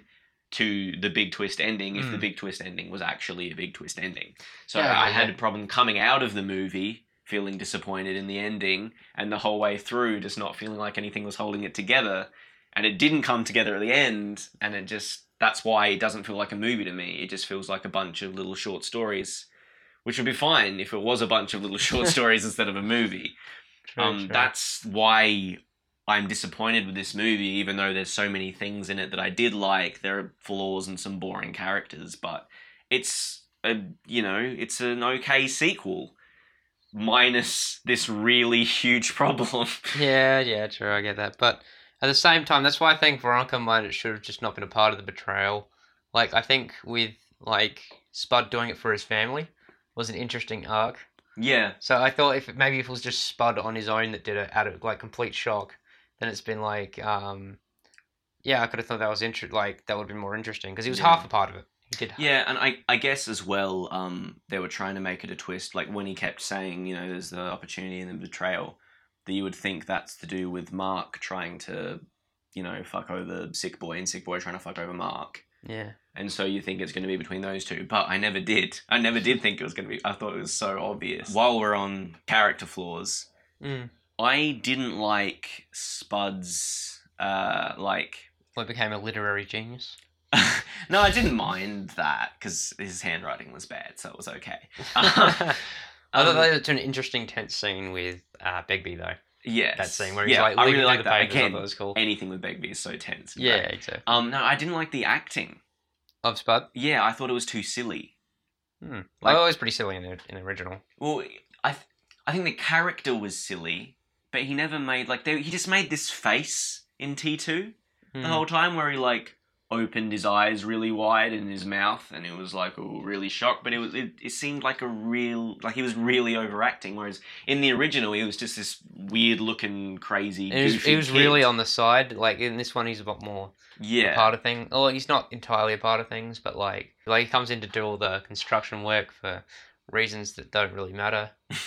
to the big twist ending if Mm. the big twist ending was actually a big twist ending. So Yeah, I yeah, had yeah. a problem coming out of the movie feeling disappointed in the ending, and the whole way through just not feeling like anything was holding it together. And it didn't come together at the end, and it just, that's why it doesn't feel like a movie to me. It just feels like a bunch of little short stories, which would be fine if it was a bunch of little short stories instead of a movie. True, um, true. That's why I'm disappointed with this movie, even though there's so many things in it that I did like. There are flaws and some boring characters, but it's a, you know, it's an okay sequel, minus this really huge problem. Yeah, yeah, true. I get that, but at the same time, that's why I think Veronica might it should have just not been a part of the betrayal. Like I think with like Spud doing it for his family was an interesting arc. Yeah. So I thought if maybe if it was just Spud on his own that did it out of like complete shock, then it's been like, um, yeah, I could have thought that was inter- like that would have been more interesting because he was Yeah. half a part of it. He did. Yeah, and I, I guess as well, um, they were trying to make it a twist. Like when he kept saying, you know, there's the opportunity and the betrayal, that you would think that's to do with Mark trying to, you know, fuck over Sick Boy and Sick Boy trying to fuck over Mark. Yeah. And so you think it's going to be between those two. But I never did. I never did think it was going to be. I thought it was so obvious. While we're on character flaws, Mm. I didn't like Spud's, uh, like... Well, became a literary genius. No, I didn't mind that because his handwriting was bad, so it was okay. I thought Um, that was an interesting tense scene with uh, Begbie though. Yes. That scene where he's Yeah, like I leaving really through like the that. papers. I Again, thought it was cool. anything with Begbie is so tense. Yeah, Right. exactly. Um, no, I didn't like the acting. Of Spud? Yeah, I thought it was too silly. Hmm. Like- Well, it was pretty silly in the, in the original. Well, I, th- I think the character was silly, but he never made like they, he just made this face in T two Hmm. the whole time where he like opened his eyes really wide and his mouth, and it was like oh, really shocked. But it was it, it seemed like a real like he was really overacting. Whereas in the original, he was just this weird looking crazy. He was, goofy he was kid. really on the side. Like in this one, he's a lot more Yeah. a part of things. Well, he's not entirely a part of things, but like like he comes in to do all the construction work for reasons that don't really matter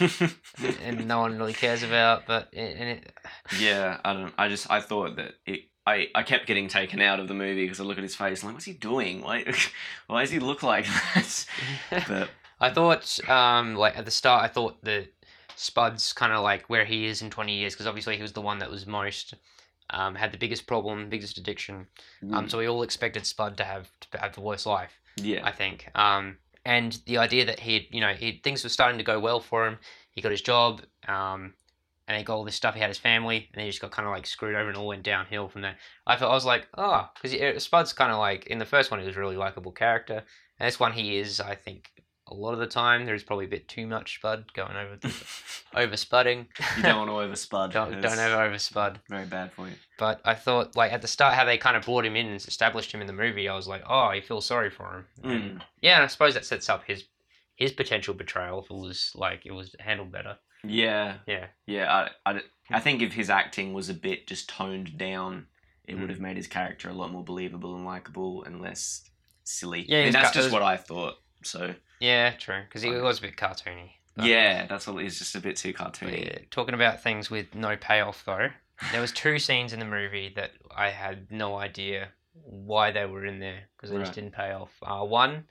and no one really cares about. But and it, Yeah, I don't. I just I thought that it. I, I kept getting taken out of the movie because I look at his face and I'm like, what's he doing? Why why does he look like that? But I thought um like at the start, I thought that Spud's kind of like where he is in twenty years because obviously he was the one that was most um, had the biggest problem, biggest addiction. Um, Mm. so we all expected Spud to have to have the worst life. Yeah. I think. Um, and the idea that he, you know, he things were starting to go well for him. He got his job, um, and he got all this stuff. He had his family, and then he just got kind of like screwed over and all went downhill from there. I felt I was like, oh, because Spud's kind of like in the first one he was a really likable character, and this one he is, I think. A lot of the time, there's probably a bit too much Spud going over, over Spudding. You don't want to over Spud. don't don't ever over Spud. Very bad for you. But I thought, like at the start, how they kind of brought him in and established him in the movie, I was like, oh, you feel sorry for him. Mm. And, yeah, and I suppose that sets up his his potential betrayal if it was like it was handled better. Yeah. Yeah. Yeah. I, I, I think if his acting was a bit just toned down, it Mm. would have made his character a lot more believable and likable and less silly. Yeah, I mean, he's that's got- just was- what I thought. So. Yeah, true. Because he was a bit cartoony. But- Yeah, that's all. He's just a bit too But cartoony. yeah, talking about things with no payoff, though, there was two scenes in the movie that I had no idea why they were in there because they just Right. didn't pay off. Uh, one,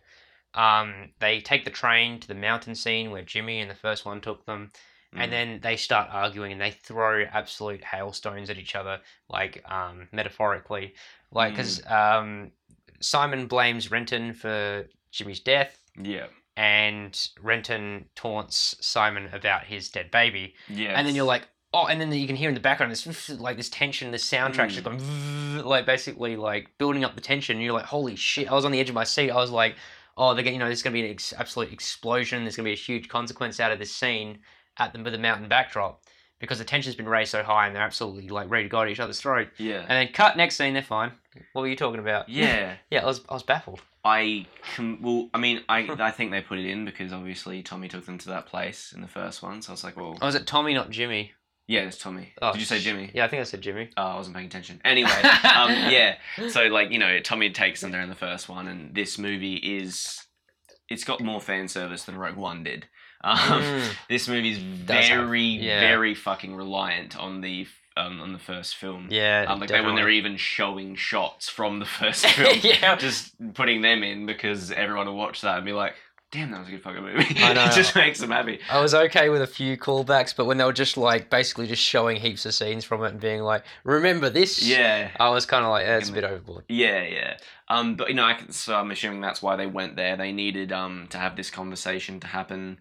um, they take the train to the mountain scene where Jimmy in the first one took them, Mm. and then they start arguing and they throw absolute hailstones at each other, like um, metaphorically, like because um, Simon blames Renton for Jimmy's death. Yeah. And Renton taunts Simon about his dead baby. Yeah. And then you're like, oh, and then you can hear in the background this like this tension, this soundtrack's just going like basically like building up the tension. And you're like, holy shit! I was on the edge of my seat. I was like, oh, they're gonna, you know, there's gonna be an ex- absolute explosion. There's gonna be a huge consequence out of this scene at the with the mountain backdrop because the tension's been raised so high and they're absolutely like ready to go at each other's throat. Yeah. And then cut next scene, they're fine. What were you talking about? Yeah. yeah, I was I was baffled. I can, well, I mean, I I think they put it in because obviously Tommy took them to that place in the first one, so I was like, well, Oh, was it Tommy, not Jimmy? yeah, it's Tommy. Oh, Did you say sh- Jimmy? Yeah, I think I said Jimmy. Oh, I wasn't paying attention. Anyway, um, yeah. So like, you know, Tommy takes them there in the first one, and this movie is, it's got more fan service than Rogue One did. Um, Mm. This movie is Does have- very, yeah. very fucking reliant on the um, on the first film. Yeah, Um, like they, when definitely. they're even showing shots from the first film, Yeah. just putting them in because everyone will watch that and be like, "Damn, that was a good fucking movie." I know. It just makes them happy. I was okay with a few callbacks, but when they were just like basically just showing heaps of scenes from it and being like, "Remember this?" Yeah. I was kind of like, eh, "It's a bit overboard." Yeah, yeah. Um, but you know, I can, so I'm assuming that's why they went there. They needed um to have this conversation to happen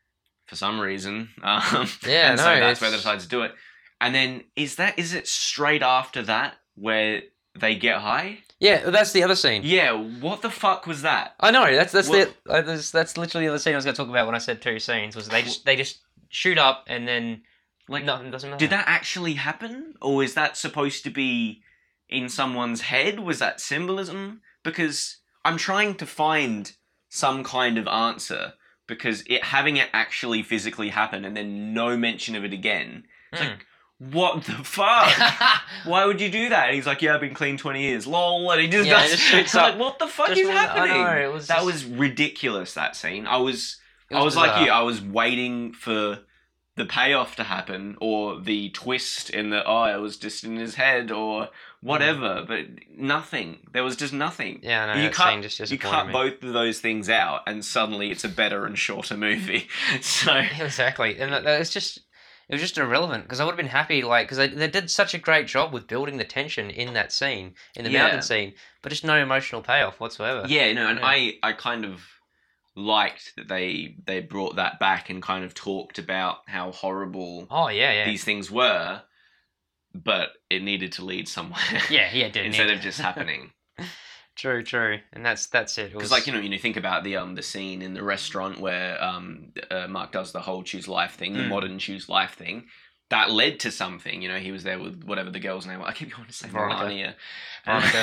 for some reason. Um, Yeah, and no, so that's where they it's- decided to do it. And then is that is it straight after that where they get high? Yeah, that's the other scene. Yeah. What the fuck was that? I know that's that's What- the uh, that's, that's literally the other scene I was going to talk about when I said two scenes. Was they just they just shoot up and then Like, nothing doesn't matter. Did that actually happen, or is that supposed to be in someone's head? Was that symbolism? Because I'm trying to find some kind of answer. Because it having it actually physically happen and then no mention of it again, it's Mm. like, what the fuck? Why would you do that? And he's like, yeah, I've been clean twenty years. Lol. And he just Yeah, does. he just shoots I'm like, up. what the fuck Just is when- I happening? know, it was that just- was ridiculous. That scene. I was, It I was was like bizarre. you. I was waiting for the payoff to happen or the twist in the oh, it was just in his head or whatever. But nothing. There was just nothing. Yeah, I know, you that cut, scene just you disappointed cut me. both of those things out, and suddenly it's a better and shorter movie. So Exactly, and that, that was just it was just irrelevant because I would have been happy like because they they did such a great job with building the tension in that scene in the Yeah. mountain scene, but just no emotional payoff whatsoever. yeah, no, and Yeah. I, I kind of liked that they they brought that back and kind of talked about how horrible Oh yeah, yeah. these things were, but it needed to lead somewhere. Yeah, yeah, it did. instead need- of just happening. True, true, and that's that's it. it Because was, like you know, you know, think about the um the scene in the restaurant where um uh, Mark does the whole choose life thing, the Mm. modern choose life thing. That led to something, you know. He was there with whatever the girl's name was. I keep going to say Veronica. Melania. Veronica.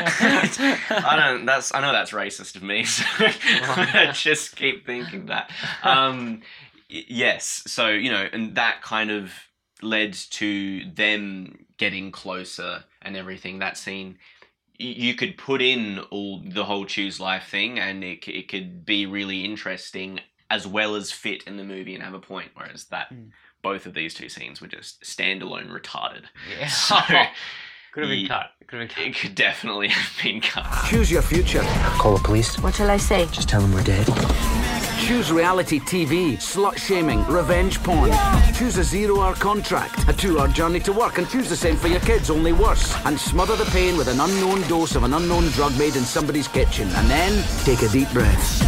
I don't. That's. I know that's racist of me. So I just keep thinking that. Um, y- yes. So you know, and that kind of led to them getting closer and everything. That scene, y- you could put in all the whole choose life thing, and it c- it could be really interesting as well as fit in the movie and have a point. Whereas that. Mm. Both of these two scenes were just standalone retarded. Yeah. So, Could have been Ye- cut. Could have been cut. It could definitely have been cut. Choose your future. Call the police. What shall I say? Just tell them we're dead. Choose reality T V, slut shaming, revenge porn. Choose a zero-hour contract, a two-hour journey to work, and choose the same for your kids, only worse. And smother the pain with an unknown dose of an unknown drug made in somebody's kitchen. And then take a deep breath.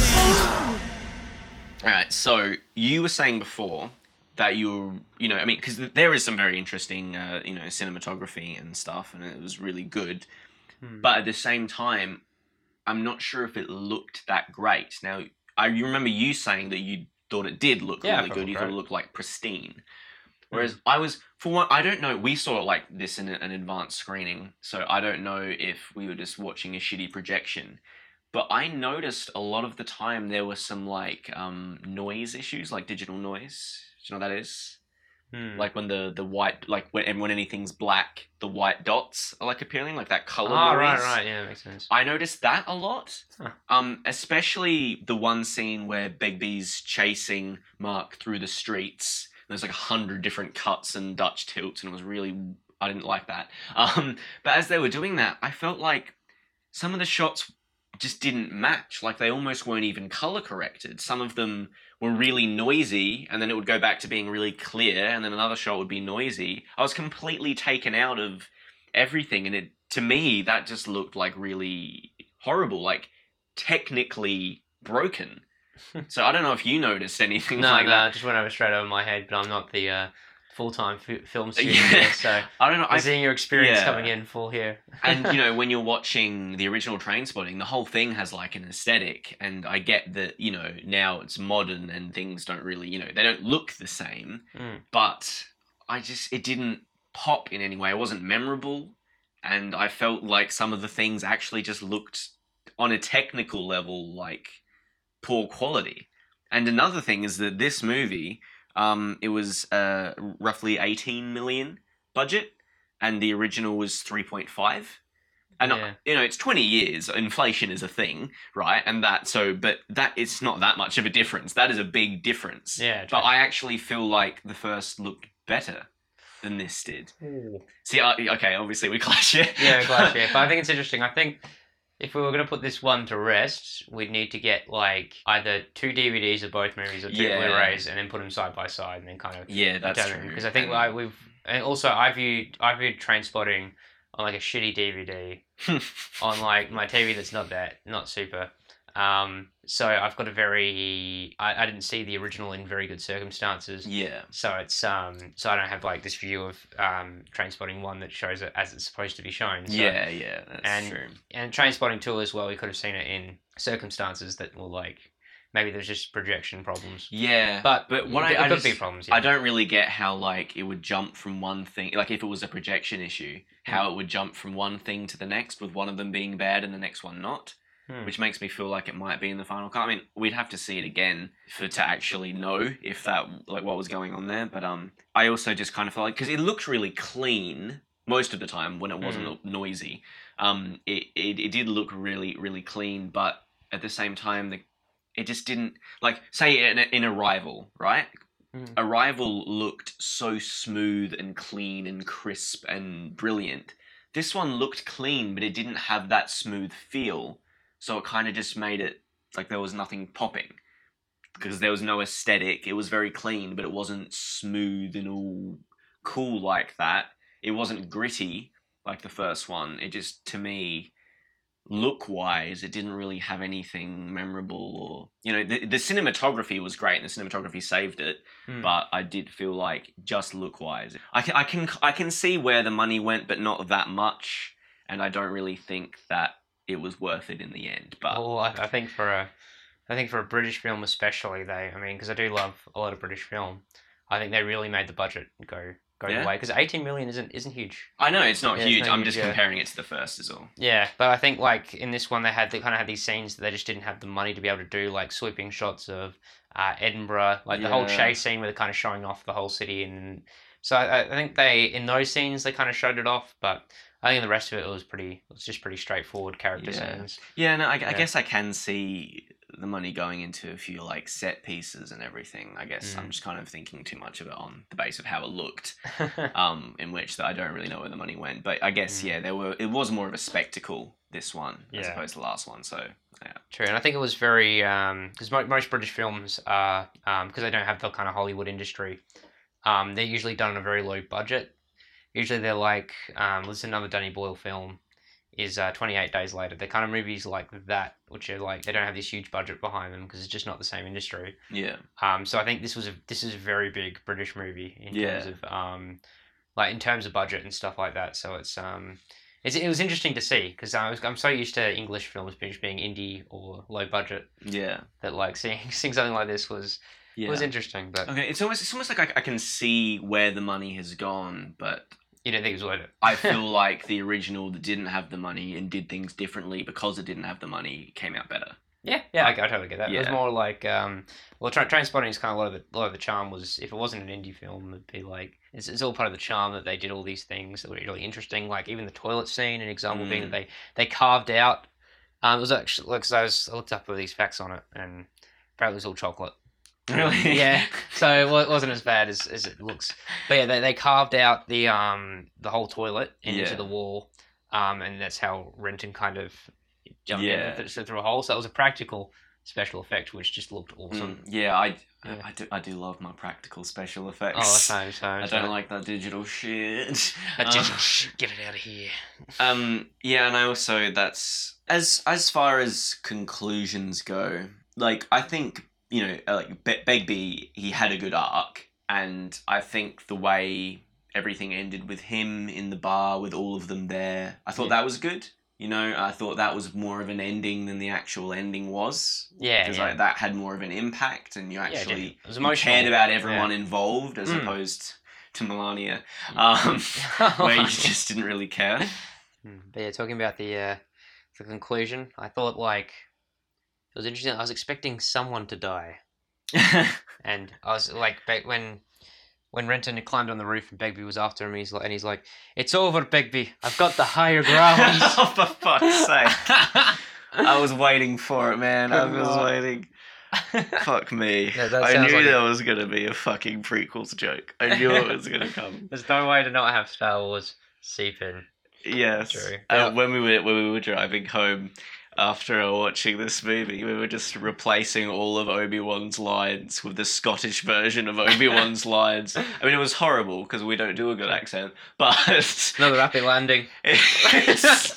All right, so you were saying before that you were, you know, I mean, because there is some very interesting, uh, you know, cinematography and stuff, and it was really good. Hmm. But at the same time, I'm not sure if it looked that great. Now, I you remember you saying that you thought it did look Yeah, really I good. You thought thought it great. looked like pristine. Whereas I was, for one, I don't know, we saw it like this in an advanced screening, so I don't know if we were just watching a shitty projection. But I noticed a lot of the time there were some like um, noise issues, like digital noise. Do you know what that is? Hmm. Like when the, the white, like when, and when anything's black, the white dots are like appearing, like that color Oh, noise. right, right, yeah, that makes sense. I noticed that a lot. Huh. Um, especially the one scene where Begbie's chasing Mark through the streets. There's like a hundred different cuts and Dutch tilts, and it was really, I didn't like that. Um, but as they were doing that, I felt like some of the shots just didn't match. Like they almost weren't even color corrected. Some of them were really noisy, and then it would go back to being really clear, and then another shot would be noisy. I was completely taken out of everything, and it to me that just looked like really horrible, like technically broken. So I don't know if you noticed anything No, like no, that. it just went over straight over my head, but I'm not the uh, full-time f- film student Yeah. here, so I don't know. I'm I seeing your experience yeah. coming in full here. And you know, when you're watching the original Trainspotting, the whole thing has like an aesthetic, and I get that, you know, now it's modern and things don't really, you know, they don't look the same, Mm. but I just, it didn't pop in any way. It wasn't memorable, and I felt like some of the things actually just looked on a technical level like poor quality. And another thing is that this movie, um, it was uh, roughly eighteen million budget, and the original was three point five. And Yeah. you know, it's twenty years. Inflation is a thing, right? And that so, but that it's not that much of a difference. That is a big difference. Yeah, But I actually feel like the first looked better than this did. Ooh. See, uh, okay, obviously we clash here. Yeah, clash, yeah. But I think it's interesting. I think if we were going to put this one to rest, we'd need to get like either two D V Ds of both movies or two Yeah. Blu-rays, and then put them side by side, and then kind of Yeah, that's true. Because I think And- like we've and also I viewed I viewed Trainspotting on like a shitty D V D on like my T V that's not that not super. Um, so I've got a very I, I didn't see the original in very good circumstances. Yeah. So it's um so I don't have like this view of um Trainspotting one that shows it as it's supposed to be shown. So, Yeah, yeah, that's and, true. And Trainspotting two as well, we could have seen it in circumstances that were like maybe there's just projection problems. Yeah, But but what it I, I could just, be problems. I Yeah. don't really get how like it would jump from one thing, like if it was a projection issue, how it would jump from one thing to the next, with one of them being bad and the next one not. Hmm. Which makes me feel like it might be in the final cut. I mean, we'd have to see it again for to actually know if that like what was going on there. But um, I also just kind of felt like because it looked really clean most of the time when it wasn't Mm. noisy. Um, it, it it did look really really clean, but at the same time, the it just didn't like say in in Arrival, right? Mm. Arrival looked so smooth and clean and crisp and brilliant. This one looked clean, but it didn't have that smooth feel. So it kind of just made it like there was nothing popping because there was no aesthetic. It was very clean, but it wasn't smooth and all cool like that. It wasn't gritty like the first one. It just, to me, look-wise, it didn't really have anything memorable or, you know, the, the cinematography was great and the cinematography saved it, Hmm. but I did feel like just look-wise, I can, I can, I can see where the money went, but not that much, and I don't really think that it was worth it in the end. But Well, I, I think for a, I think for a British film especially, they, I mean, because I do love a lot of British film, I think they really made the budget go go Yeah. away because eighteen million isn't isn't huge. I know it's not Yeah, it's huge. not I'm huge, just yeah. comparing it to the first, is all. Yeah, but I think like in this one they had they kind of had these scenes that they just didn't have the money to be able to do, like sweeping shots of uh, Edinburgh, like the whole Yeah. chase scene where they're kind of showing off the whole city, and so I, I think they in those scenes they kind of showed it off, but I think the rest of it was pretty, it was just pretty straightforward character Yeah. scenes. Yeah, no, I, I Yeah. guess I can see the money going into a few like set pieces and everything. I guess Mm. I'm just kind of thinking too much of it on the base of how it looked, um, in which that I don't really know where the money went. But I guess Mm. yeah, there were it was more of a spectacle, this one, as Yeah. opposed to the last one. So yeah, True, and I think it was very because mo- most British films are because they don't have the kind of Hollywood industry. Um, they're usually done on a very low budget. Usually they're like um, there's another Danny Boyle film is uh, twenty-eight Days Later. They're kind of movies like that, which are like they don't have this huge budget behind them because it's just not the same industry. yeah, Um, so I think this was a this is a very big British movie in Yeah. terms of um, like in terms of budget and stuff like that. So it's um, it's, it was interesting to see because I was I'm so used to English films being being indie or low budget yeah, that like seeing seeing something like this was yeah. was interesting. But Okay, it's almost it's almost like I, I can see where the money has gone, but you don't think it was worth it. I feel like the original that didn't have the money and did things differently because it didn't have the money came out better. Yeah, yeah, I, I totally get that. It was Yeah. more like, um, well, tra- Trainspotting is kind of a lot of the, a lot of the charm was, if it wasn't an indie film, it'd be like, it's, it's all part of the charm that they did all these things that were really interesting, like even the toilet scene, an example being Mm. that they, they carved out, um, it was actually, like, 'cause I, was, I looked up all these facts on it, and apparently it was all chocolate. Really? Yeah, so it wa- it wasn't as bad as, as it looks. But yeah, they, they carved out the um the whole toilet into Yeah. the wall, um, and that's how Renton kind of jumped Yeah. in th- th- through a hole. So it was a practical special effect, which just looked awesome. Mm, yeah, I, Yeah. I, do, I do love my practical special effects. Oh, same, same. I don't like that digital shit. That Uh, just get it out of here. Um, yeah, and I also that's as as far as conclusions go. Like, I think you know, like Be- Begbie, he had a good arc, and I think the way everything ended with him in the bar with all of them there, I thought Yeah. that was good. You know, I thought that was more of an ending than the actual ending was. Yeah, Because yeah. like that had more of an impact, and you Yeah, actually definitely. It was you emotional. cared about everyone Yeah. involved, as Mm. opposed to Melania, um, where you just didn't really care. Mm, But yeah, talking about the uh, the conclusion, I thought like it was interesting. I was expecting someone to die, and I was like, Be- when when Renton had climbed on the roof and Begbie was after him, he's like, and he's like, "It's over, Begbie. I've got the higher ground." Oh, for fuck's sake! I was waiting for it, man. I was God. waiting. Fuck me. Yeah, that I sounds knew like there a- was gonna be a fucking prequels joke. I knew it was gonna come. There's no way to not have Star Wars seep in. Yes. True. Uh, Yeah. when we were when we were driving home after watching this movie, we were just replacing all of Obi-Wan's lines with the Scottish version of Obi-Wan's lines. I mean, it was horrible because we don't do a good accent, but Another rapid landing. it's,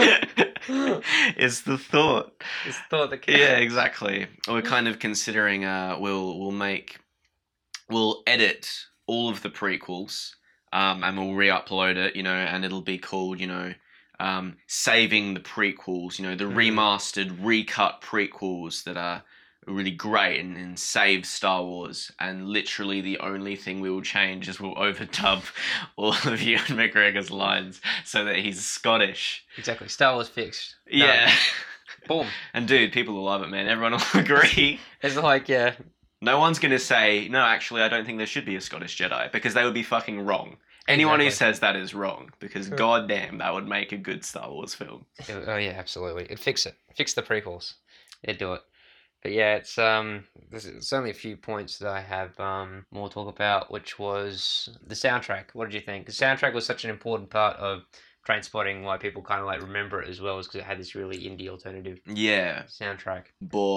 it's the thought. It's thought that counts. Yeah, exactly. We're kind of considering uh we'll we'll make we'll edit all of the prequels, um, and we'll re-upload it, you know, and it'll be called, you know, um, saving the prequels, you know, the Mhm. remastered, recut prequels that are really great and, and save Star Wars. And literally the only thing we will change is we'll overdub all of Ewan McGregor's lines so that he's Scottish. Exactly. Star Wars fixed. Done. Yeah. Boom. And dude, people will love it, man. Everyone will agree. It's like, yeah. No one's going to say, no, actually, I don't think there should be a Scottish Jedi, because they would be fucking wrong. Anyone who Exactly. says that is wrong, because True. goddamn, that would make a good Star Wars film. Oh yeah, absolutely. It'd fix it. Fix the prequels. It'd do it. But yeah, it's um, there's, there's only a few points that I have um more to talk about, which was the soundtrack. What did you think? The soundtrack was such an important part of Trainspotting. Why people kind of like remember it as well, is because it had this really indie alternative Yeah. soundtrack.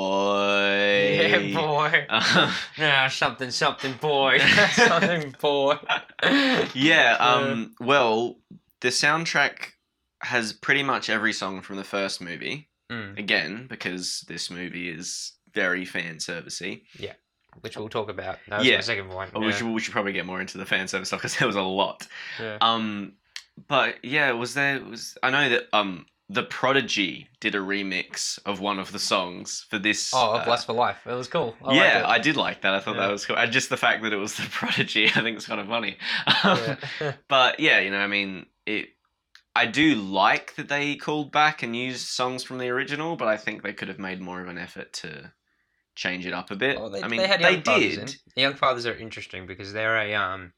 Boy. Yeah, boy. Uh, Nah, something, something, boy. Something, boy. yeah, um, well, the soundtrack has pretty much every song from the first movie. Mm. Again, because this movie is very fan servicey. Yeah, which we'll talk about. That was Yeah. my second point. Oh, yeah. we should we should probably get more into the fan service stuff because there was a lot. Yeah. Um, but yeah, was there was I know that um The Prodigy did a remix of one of the songs for this. Oh, of uh, Lust for Life. It was cool. I liked yeah, it. I did like that. I thought Yeah. that was cool, and just the fact that it was The Prodigy, I think it's kind of funny. Um, Yeah. but yeah, you know, I mean, it. I do like that they called back and used songs from the original, but I think they could have made more of an effort to change it up a bit. Well, they, I mean, they had they young fathers did. in. The young fathers are interesting because they're a um,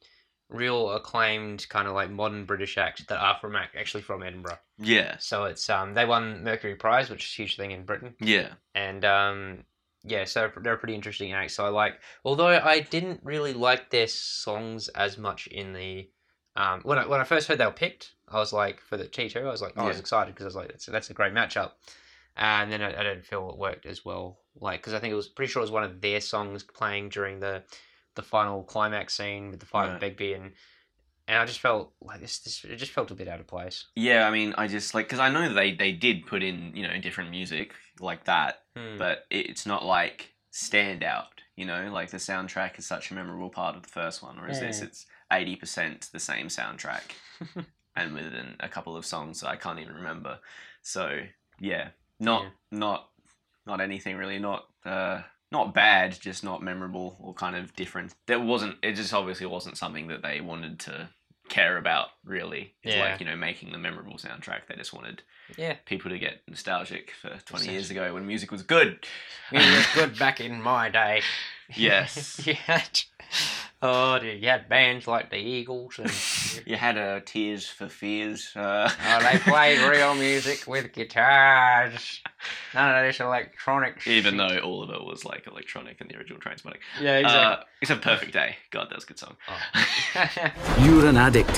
real acclaimed kind of like modern British acts that are from ac- actually from Edinburgh. Yeah. So it's um they won Mercury Prize, which is a huge thing in Britain. Yeah. And um yeah, so they're a pretty interesting act. So I like, although I didn't really like their songs as much in the um when I when I first heard they were picked, I was like for the T two, I was like oh, I was Yeah. excited because I was like that's that's a great matchup. And then I, I didn't feel it worked as well, like because I think it was pretty sure it was one of their songs playing during the the final climax scene with the fight Right. with Begbie, and and I just felt like this, this it just felt a bit out of place. Yeah, I mean, I just like because I know they they did put in you know different music like that, Hmm. but it's not like standout. You know, like the soundtrack is such a memorable part of the first one, whereas this Yeah. it's eighty percent the same soundtrack, and within a couple of songs that I can't even remember. So yeah, not Yeah. not not anything really, not uh not bad, just not memorable or kind of different. There wasn't. It just obviously wasn't something that they wanted to care about really. It's Yeah. like, you know, making the memorable soundtrack. They just wanted Yeah. people to get nostalgic for twenty years ago when music was good. It was good back in my day. Yes. you had, oh, dude, you had bands like the Eagles, and You had uh, Tears for Fears. Uh... oh, they played real music with guitars. None of this electronic shit. Even though all of it was like electronic in the original Trainspotting. Yeah, exactly. Uh, it's a Perfect Day. God, that was a good song. You're an addict.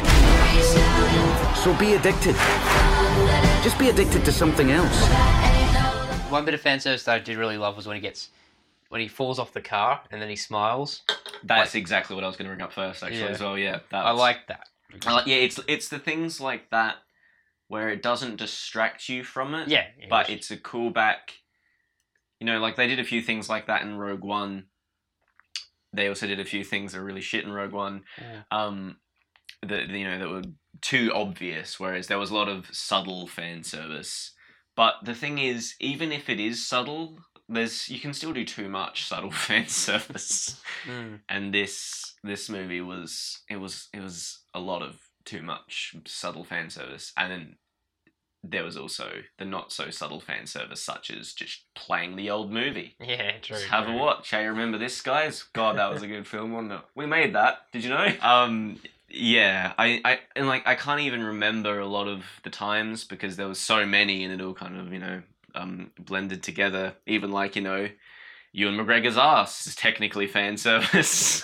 So be addicted. Just be addicted to something else. One bit of fan service that I did really love was when he gets, when he falls off the car and then he smiles. That's exactly what I was going to bring up first, actually, Yeah. as well. Yeah, that I was- like that. I like, yeah, it's it's the things like that where it doesn't distract you from it. Yeah, yeah, but it's- it's a callback. You know, like they did a few things like that in Rogue One. They also did a few things that are really shit in Rogue One. Yeah. Um, that you know that were too obvious. Whereas there was a lot of subtle fan service. But the thing is, even if it is subtle, there's you can still do too much subtle fan service. Mm. And this this movie was it was it was a lot of too much subtle fan service, and then there was also the not so subtle fan service, such as just playing the old movie. Yeah, true. Just have true. a watch. Hey, remember this, guys? God, that was a good film, wasn't it? We made that. Did you know? Um, yeah, I, I, and like I can't even remember a lot of the times because there was so many, and it all kind of you know um blended together. Even like you know, Ewan McGregor's ass is technically fan service.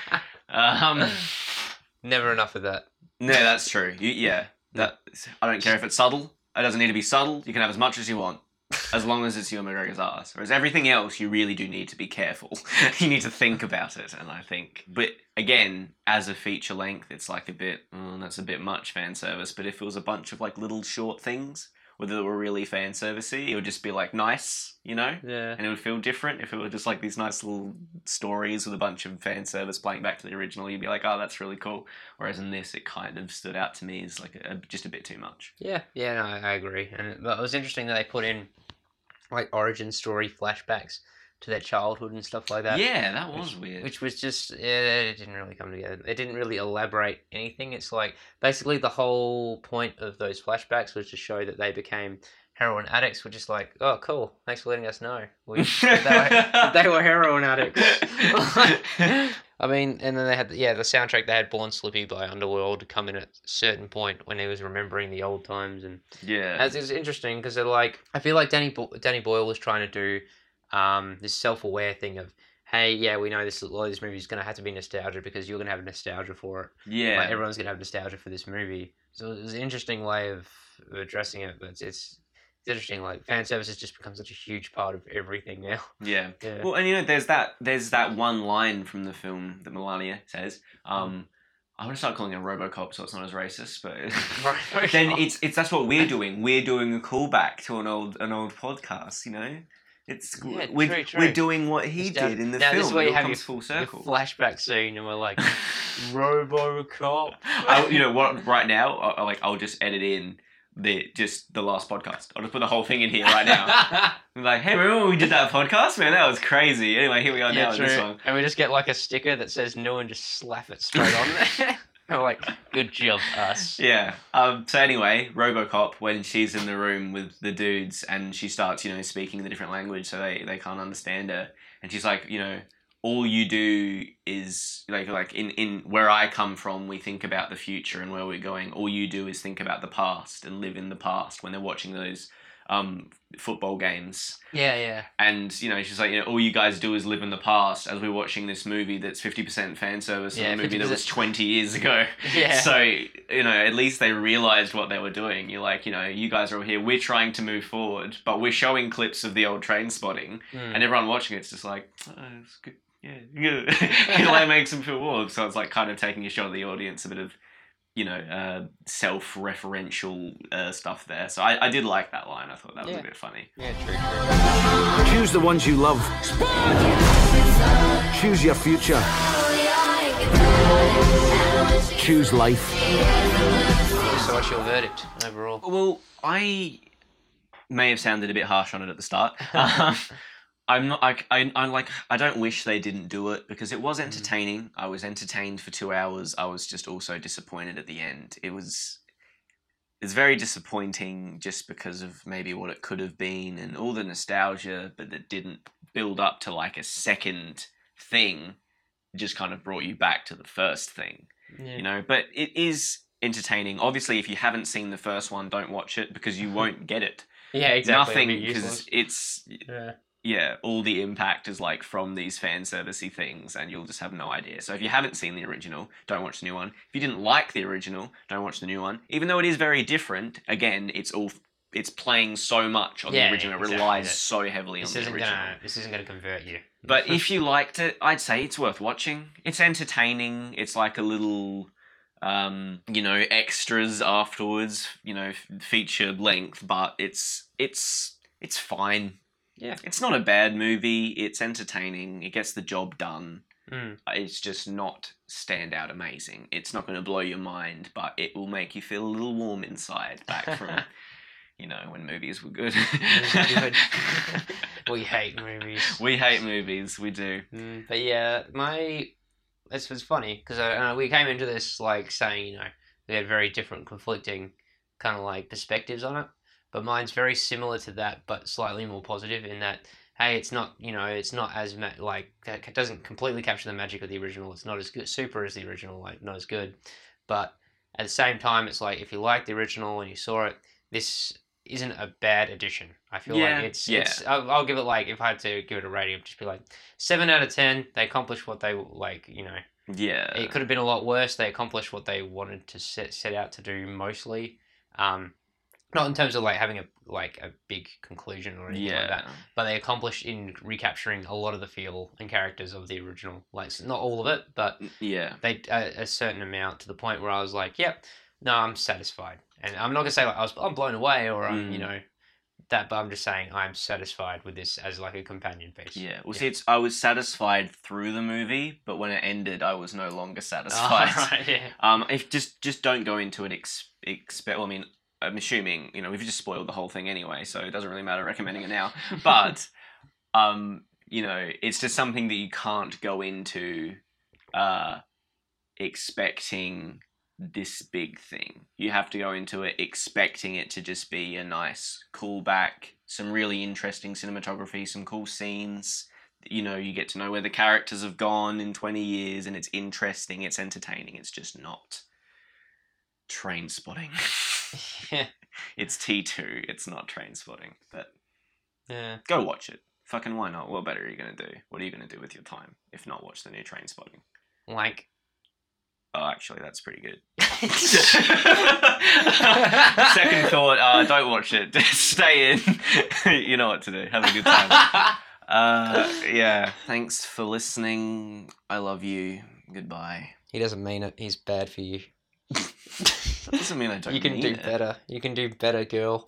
um, Never enough of that. no, that's true. You, yeah, that I don't care if it's subtle. It doesn't need to be subtle. You can have as much as you want, as long as it's Ewan McGregor's ass. Whereas everything else, you really do need to be careful. You need to think about it, and I think. But again, as a feature length, it's like a bit. Oh, that's a bit much fan service. But if it was a bunch of like little short things, whether they were really fan servicey, it would just be like nice, you know. Yeah. And it would feel different if it were just like these nice little stories with a bunch of fan service playing back to the original. You'd be like, oh, that's really cool. Whereas in this, it kind of stood out to me as like a, just a bit too much. Yeah, yeah, no, I I agree. And it, but it was interesting that they put in like origin story flashbacks to their childhood and stuff like that. Yeah, that was which, weird. Which was just, yeah, it didn't really come together. It didn't really elaborate anything. It's like basically the whole point of those flashbacks was to show that they became heroin addicts. We're just like, oh, cool. Thanks for letting us know. We, that they, were, that they were heroin addicts. I mean, and then they had, yeah, the soundtrack, they had Born Slippy by Underworld come in at a certain point when he was remembering the old times. And Yeah. as it's interesting because they're like, I feel like Danny Bo- Danny Boyle was trying to do um, this self-aware thing of, hey, yeah, we know this, a lot of this movie is going to have to be nostalgia because you're going to have nostalgia for it. Yeah. Like, everyone's going to have nostalgia for this movie. So it was an interesting way of addressing it, but it's, it's It's interesting, like fan service has just become such a huge part of everything now. Yeah. Yeah. Well, and you know, there's that there's that one line from the film that Melania says. Um, I'm gonna start calling it RoboCop, so it's not as racist. But Right. then it's it's that's what we're doing. We're doing a callback to an old an old podcast. You know, it's Yeah, we're true, true. we're doing what he Nostalgia. did in the now, film. This is where it you all have comes your, full circle. your flashback scene, and we're like, RoboCop. I, you know what? Right now, I, I, like I'll just edit in the just the last podcast. I'll just put the whole thing in here right now. I'm like, hey, remember when we did that podcast? Man, that was crazy. Anyway, here we are Yeah, now in this true. one. And we just get like a sticker that says no and just slap it straight on there. We're like, good job, us. Yeah. Um. So anyway, RoboCop, when she's in the room with the dudes and she starts, you know, speaking the different language, so they, they can't understand her, and she's like, you know, all you do is like like in, in where I come from, we think about the future and where we're going. All you do is think about the past and live in the past when they're watching those um, football games. Yeah, yeah. And, you know, she's like, you know, all you guys do is live in the past as we're watching this movie that's fifty percent fan service of Yeah, a movie fifty percent. that was twenty years ago. Yeah. So, you know, at least they realised what they were doing. You're like, you know, you guys are all here, we're trying to move forward, but we're showing clips of the old Train Spotting, Mm. and everyone watching it's just like, oh, it's good. Yeah, good. You know, that makes them feel warm. So it's like kind of taking a shot at the audience, a bit of, you know, uh, self-referential uh, stuff there. So I, I did like that line. I thought that was Yeah. a bit funny. Yeah, true, true. Choose the ones you love. Choose your future. Choose life. So what's your verdict overall? Well, I may have sounded a bit harsh on it at the start. um, I'm not. I, I. I like. I don't wish they didn't do it because it was entertaining. I was entertained for two hours. I was just also disappointed at the end. It was. It's very disappointing just because of maybe what it could have been and all the nostalgia, but it didn't build up to like a second thing. It just kind of brought you back to the first thing, Yeah. you know. But it is entertaining. Obviously, if you haven't seen the first one, don't watch it because you won't get it. Yeah, exactly. Nothing It'll be because useless. it's Yeah. yeah, all the impact is like from these fan servicey things, and you'll just have no idea. So if you haven't seen the original, don't watch the new one. If you didn't like the original, don't watch the new one. Even though it is very different, again, it's all it's playing so much on Yeah, the original. It exactly. relies so heavily This on the isn't original. gonna. This isn't gonna convert you. But if you liked it, I'd say it's worth watching. It's entertaining. It's like a little, um, you know, extras afterwards. You know, f- feature length, but it's it's it's fine. Yeah. It's not a bad movie. It's entertaining. It gets the job done. Mm. It's just not standout amazing. It's not going to blow your mind, but it will make you feel a little warm inside back from, you know, when movies were good. Good. We hate movies. We hate movies. We do. Mm, but yeah, my this was funny because uh, we came into this like saying, you know, we had very different, conflicting kind of like perspectives on it. But mine's very similar to that, but slightly more positive in that, hey, it's not, you know, it's not as ma- like it doesn't completely capture the magic of the original. It's not as good, super as the original, like not as good. But at the same time, it's like if you like the original and you saw it, this isn't a bad addition. I feel Yeah, like it's, yeah. it's I'll, I'll give it like, if I had to give it a rating, it'd just be like seven out of ten. They accomplished what they like, you know. Yeah. It could have been a lot worse. They accomplished what they wanted to set set out to do mostly. Um, not in terms of like having a like a big conclusion or anything like that, but they accomplished in recapturing a lot of the feel and characters of the original. Like not all of it, but yeah, they a, a certain amount to the point where I was like, yep, no, I'm satisfied. And I'm not gonna say like I was I'm blown away or I'm Mm. you know that, but I'm just saying I'm satisfied with this as like a companion piece. Yeah. Well, see, it's I was satisfied through the movie, but when it ended, I was no longer satisfied. Oh, right, yeah. Um, if just just don't go into it ex- expect. Well, I mean, I'm assuming you know we've just spoiled the whole thing anyway, so it doesn't really matter recommending it now. But um, you know, it's just something that you can't go into uh, expecting this big thing. You have to go into it expecting it to just be a nice callback, some really interesting cinematography, some cool scenes. You know, you get to know where the characters have gone in twenty years, and it's interesting, it's entertaining. It's just not Train Spotting. Yeah. It's T two. It's not Train Spotting. But Yeah. go watch it. Fucking why not? What better are you going to do? What are you going to do with your time if not watch the new Train Spotting? Like. Oh, actually, that's pretty good. Second thought, uh, don't watch it. Stay in. You know what to do. Have a good time. Uh, yeah. Thanks for listening. I love you. Goodbye. He doesn't mean it. He's bad for you. That doesn't mean I don't You can mean do it. better. You can do better, girl.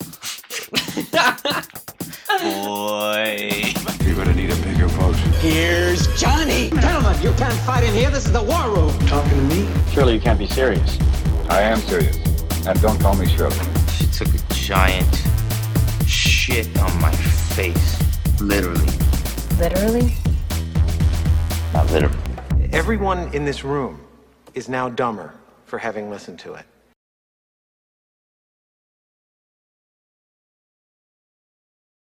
Boy. You're gonna need a bigger boat. Here's Johnny! Gentlemen, you can't fight in here. This is the war room. Talking to me? Surely you can't be serious. I am serious. And don't call me Shirley. She took a giant shit on my face. Literally. Literally? Not literally. Everyone in this room is now dumber for having listened to it.